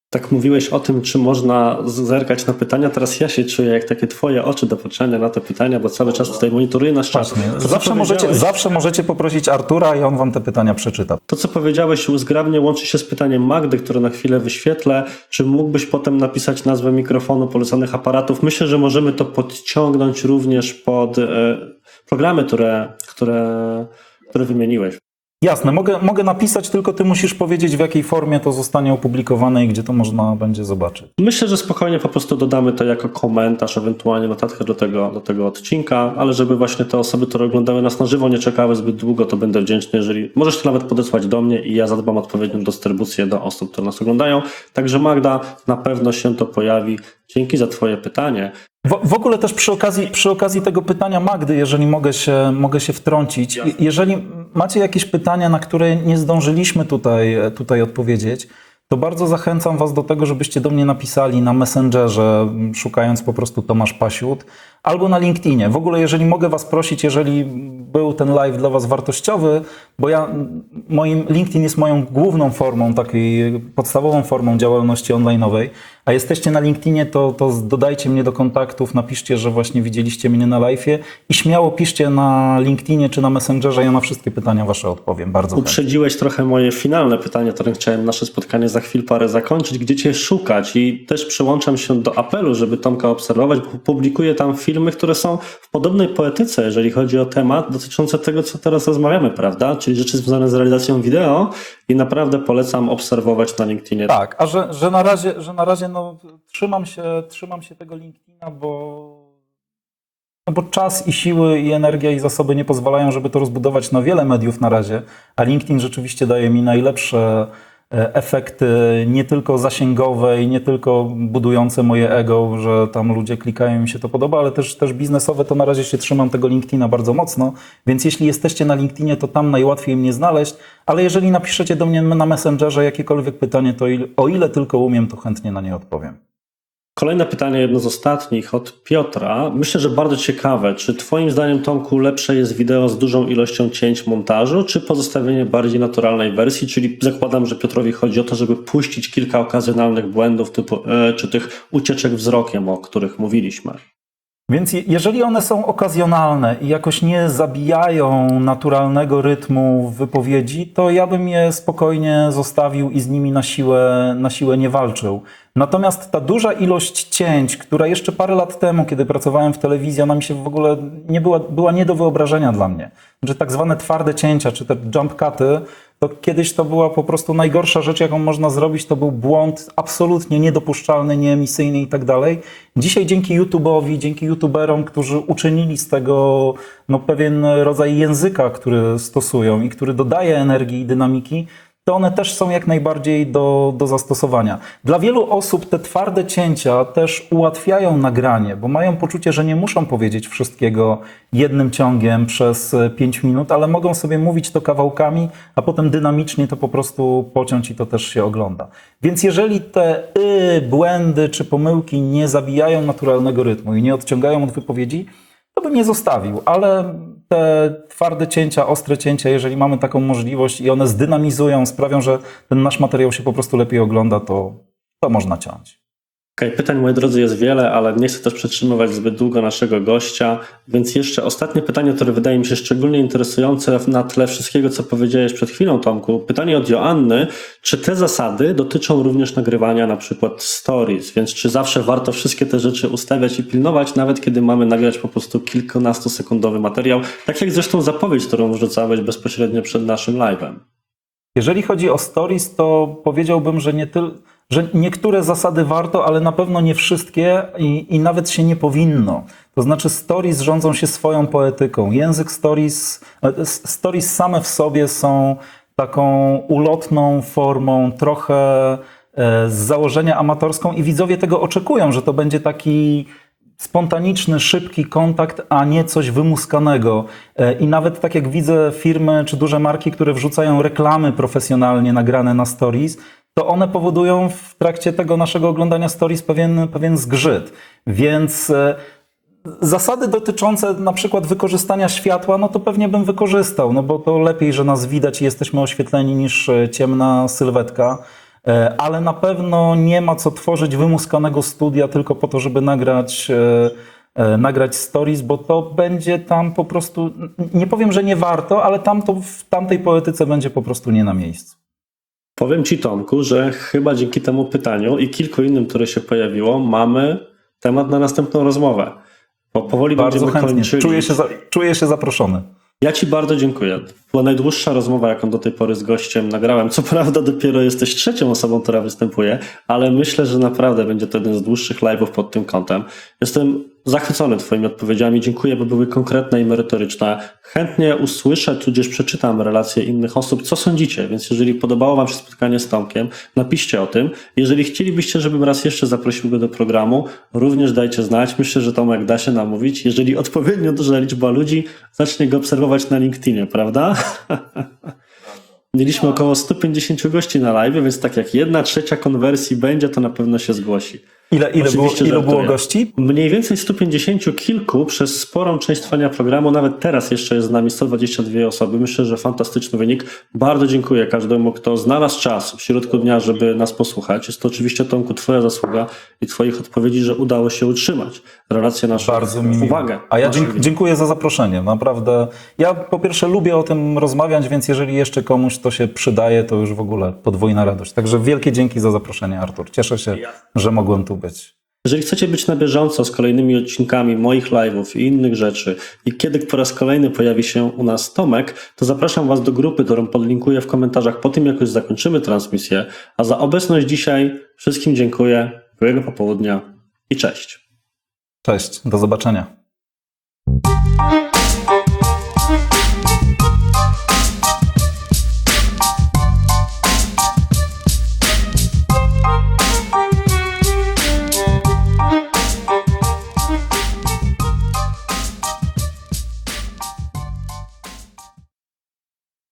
Tak mówiłeś o tym, czy można zerkać na pytania, teraz ja się czuję jak takie twoje oczy do patrzenia na te pytania, bo cały czas tutaj monitoruję nasz czas. Właśnie. Zawsze, możecie, zawsze możecie poprosić Artura i on wam te pytania przeczyta. To, co powiedziałeś, zgrabnie łączy się z pytaniem Magdy, które na chwilę wyświetlę. Czy mógłbyś potem napisać nazwę mikrofonu polecanych aparatów? Myślę, że możemy to podciągnąć również pod e, programy, które, które, które wymieniłeś. Jasne, mogę, mogę napisać, tylko ty musisz powiedzieć, w jakiej formie to zostanie opublikowane i gdzie to można będzie zobaczyć. Myślę, że spokojnie po prostu dodamy to jako komentarz, ewentualnie notatkę do tego, do tego odcinka, ale żeby właśnie te osoby, które oglądały nas na żywo, nie czekały zbyt długo, to będę wdzięczny, jeżeli możesz to nawet podesłać do mnie i ja zadbam o odpowiednią dystrybucję do osób, które nas oglądają. Także Magda, na pewno się to pojawi. Dzięki za twoje pytanie. W, w ogóle też przy okazji, przy okazji tego pytania Magdy, jeżeli mogę się, mogę się wtrącić, Jasne. Jeżeli macie jakieś pytania, na które nie zdążyliśmy tutaj, tutaj odpowiedzieć, to bardzo zachęcam was do tego, żebyście do mnie napisali na Messengerze, szukając po prostu Tomasz Pasiut, albo na LinkedInie. W ogóle, jeżeli mogę was prosić, jeżeli był ten live dla was wartościowy, bo ja, moim LinkedIn jest moją główną formą, takiej podstawową formą działalności online'owej, a jesteście na LinkedInie, to, to dodajcie mnie do kontaktów, napiszcie, że właśnie widzieliście mnie na live'ie i śmiało piszcie na LinkedInie czy na Messengerze, ja na wszystkie pytania wasze odpowiem. Bardzo chętnie. Uprzedziłeś trochę moje finalne pytanie, którym chciałem nasze spotkanie za chwil parę zakończyć. Gdzie cię szukać? I też przyłączam się do apelu, żeby Tomka obserwować, bo publikuję tam filmy, które są w podobnej poetyce, jeżeli chodzi o temat dotyczący tego, co teraz rozmawiamy, prawda? Czyli rzeczy związane z realizacją wideo i naprawdę polecam obserwować na LinkedInie. Tak, a że, że na razie, że na razie no, trzymam się, trzymam się tego LinkedIna, bo, no bo czas i siły i energia i zasoby nie pozwalają, żeby to rozbudować na wiele mediów na razie, a LinkedIn rzeczywiście daje mi najlepsze efekty, nie tylko zasięgowe i nie tylko budujące moje ego, że tam ludzie klikają i mi się to podoba, ale też, też biznesowe, to na razie się trzymam tego LinkedIna bardzo mocno, więc jeśli jesteście na LinkedInie, to tam najłatwiej mnie znaleźć, ale jeżeli napiszecie do mnie na Messengerze jakiekolwiek pytanie, to il, o ile tylko umiem, to chętnie na nie odpowiem. Kolejne pytanie, jedno z ostatnich, od Piotra. Myślę, że bardzo ciekawe. Czy twoim zdaniem, Tomku, lepsze jest wideo z dużą ilością cięć montażu, czy pozostawienie bardziej naturalnej wersji? Czyli zakładam, że Piotrowi chodzi o to, żeby puścić kilka okazjonalnych błędów, typu, e, czy tych ucieczek wzrokiem, o których mówiliśmy. Więc jeżeli one są okazjonalne i jakoś nie zabijają naturalnego rytmu wypowiedzi, to ja bym je spokojnie zostawił i z nimi na siłę, na siłę nie walczył. Natomiast ta duża ilość cięć, która jeszcze parę lat temu, kiedy pracowałem w telewizji, ona mi się w ogóle nie była, była nie do wyobrażenia dla mnie. Że tak zwane twarde cięcia, czy te jump cuty, to kiedyś to była po prostu najgorsza rzecz, jaką można zrobić, to był błąd absolutnie niedopuszczalny, nieemisyjny i tak dalej. Dzisiaj dzięki YouTube'owi, dzięki YouTuberom, którzy uczynili z tego no, pewien rodzaj języka, który stosują i który dodaje energii i dynamiki, to one też są jak najbardziej do, do zastosowania. Dla wielu osób te twarde cięcia też ułatwiają nagranie, bo mają poczucie, że nie muszą powiedzieć wszystkiego jednym ciągiem przez pięć minut, ale mogą sobie mówić to kawałkami, a potem dynamicznie to po prostu pociąć i to też się ogląda. Więc jeżeli te y, błędy czy pomyłki nie zabijają naturalnego rytmu i nie odciągają od wypowiedzi, to bym nie zostawił, ale te twarde cięcia, ostre cięcia, jeżeli mamy taką możliwość i one zdynamizują, sprawią, że ten nasz materiał się po prostu lepiej ogląda, to, to można ciąć. Okej, pytań, moi drodzy, jest wiele, ale nie chcę też przetrzymywać zbyt długo naszego gościa, więc jeszcze ostatnie pytanie, które wydaje mi się szczególnie interesujące na tle wszystkiego, co powiedziałeś przed chwilą, Tomku. Pytanie od Joanny, czy te zasady dotyczą również nagrywania na przykład stories, więc czy zawsze warto wszystkie te rzeczy ustawiać i pilnować, nawet kiedy mamy nagrać po prostu kilkunastosekundowy materiał, tak jak zresztą zapowiedź, którą wrzucałeś bezpośrednio przed naszym live'em. Jeżeli chodzi o stories, to powiedziałbym, że nie tylko że niektóre zasady warto, ale na pewno nie wszystkie i, i nawet się nie powinno. To znaczy stories rządzą się swoją poetyką. Język stories, stories same w sobie są taką ulotną formą, trochę z założenia amatorską i widzowie tego oczekują, że to będzie taki spontaniczny, szybki kontakt, a nie coś wymuskanego. I nawet tak jak widzę firmy czy duże marki, które wrzucają reklamy profesjonalnie nagrane na stories, to one powodują w trakcie tego naszego oglądania stories pewien, pewien zgrzyt. Więc e, zasady dotyczące na przykład wykorzystania światła, no to pewnie bym wykorzystał, no bo to lepiej, że nas widać i jesteśmy oświetleni niż ciemna sylwetka. ale na pewno nie ma co tworzyć wymuskanego studia tylko po to, żeby nagrać, nagrać stories, bo to będzie tam po prostu, nie powiem, że nie warto, ale tam to w tamtej poetyce będzie po prostu nie na miejscu. Powiem Ci, Tomku, że chyba dzięki temu pytaniu i kilku innym, które się pojawiło, mamy temat na następną rozmowę. Bo powoli Bardzo będziemy chętnie. kończyli. Czuję się, za, czuję się zaproszony. Ja Ci bardzo dziękuję. Była najdłuższa rozmowa, jaką do tej pory z gościem nagrałem. Co prawda dopiero jesteś trzecią osobą, która występuje, ale myślę, że naprawdę będzie to jeden z dłuższych live'ów pod tym kątem. Jestem zachwycony Twoimi odpowiedziami. Dziękuję, bo były konkretne i merytoryczne. Chętnie usłyszę, tudzież przeczytam relacje innych osób. Co sądzicie? Więc jeżeli podobało Wam się spotkanie z Tomkiem, napiszcie o tym. Jeżeli chcielibyście, żebym raz jeszcze zaprosił go do programu, również dajcie znać. Myślę, że Tomek da się namówić. Jeżeli odpowiednio duża liczba ludzi zacznie go obserwować na LinkedInie, prawda? Mieliśmy około sto pięćdziesiąt gości na live, więc tak jak jedna trzecia konwersji będzie, to na pewno się zgłosi. Ile, ile, było, Oczywiście ile było żartuję. gości? Mniej więcej sto pięćdziesiąt kilku przez sporą część trwania programu, nawet teraz jeszcze jest z nami sto dwadzieścia dwie osoby. Myślę, że fantastyczny wynik. Bardzo dziękuję każdemu, kto znalazł czas w środku dnia, żeby nas posłuchać. Jest to oczywiście, Tomku, Twoja zasługa i Twoich odpowiedzi, że udało się utrzymać relację naszą. Bardzo mi miło. Uwagę. A ja dziękuję, dziękuję za zaproszenie. Naprawdę. Ja po pierwsze lubię o tym rozmawiać, więc jeżeli jeszcze komuś to się przydaje, to już w ogóle podwójna radość. Także wielkie dzięki za zaproszenie, Artur. Cieszę się, że mogłem tu być. Jeżeli chcecie być na bieżąco z kolejnymi odcinkami moich live'ów i innych rzeczy i kiedy po raz kolejny pojawi się u nas Tomek, to zapraszam Was do grupy, którą podlinkuję w komentarzach po tym, jak już zakończymy transmisję. A za obecność dzisiaj wszystkim dziękuję, miłego popołudnia i cześć. Cześć, do zobaczenia.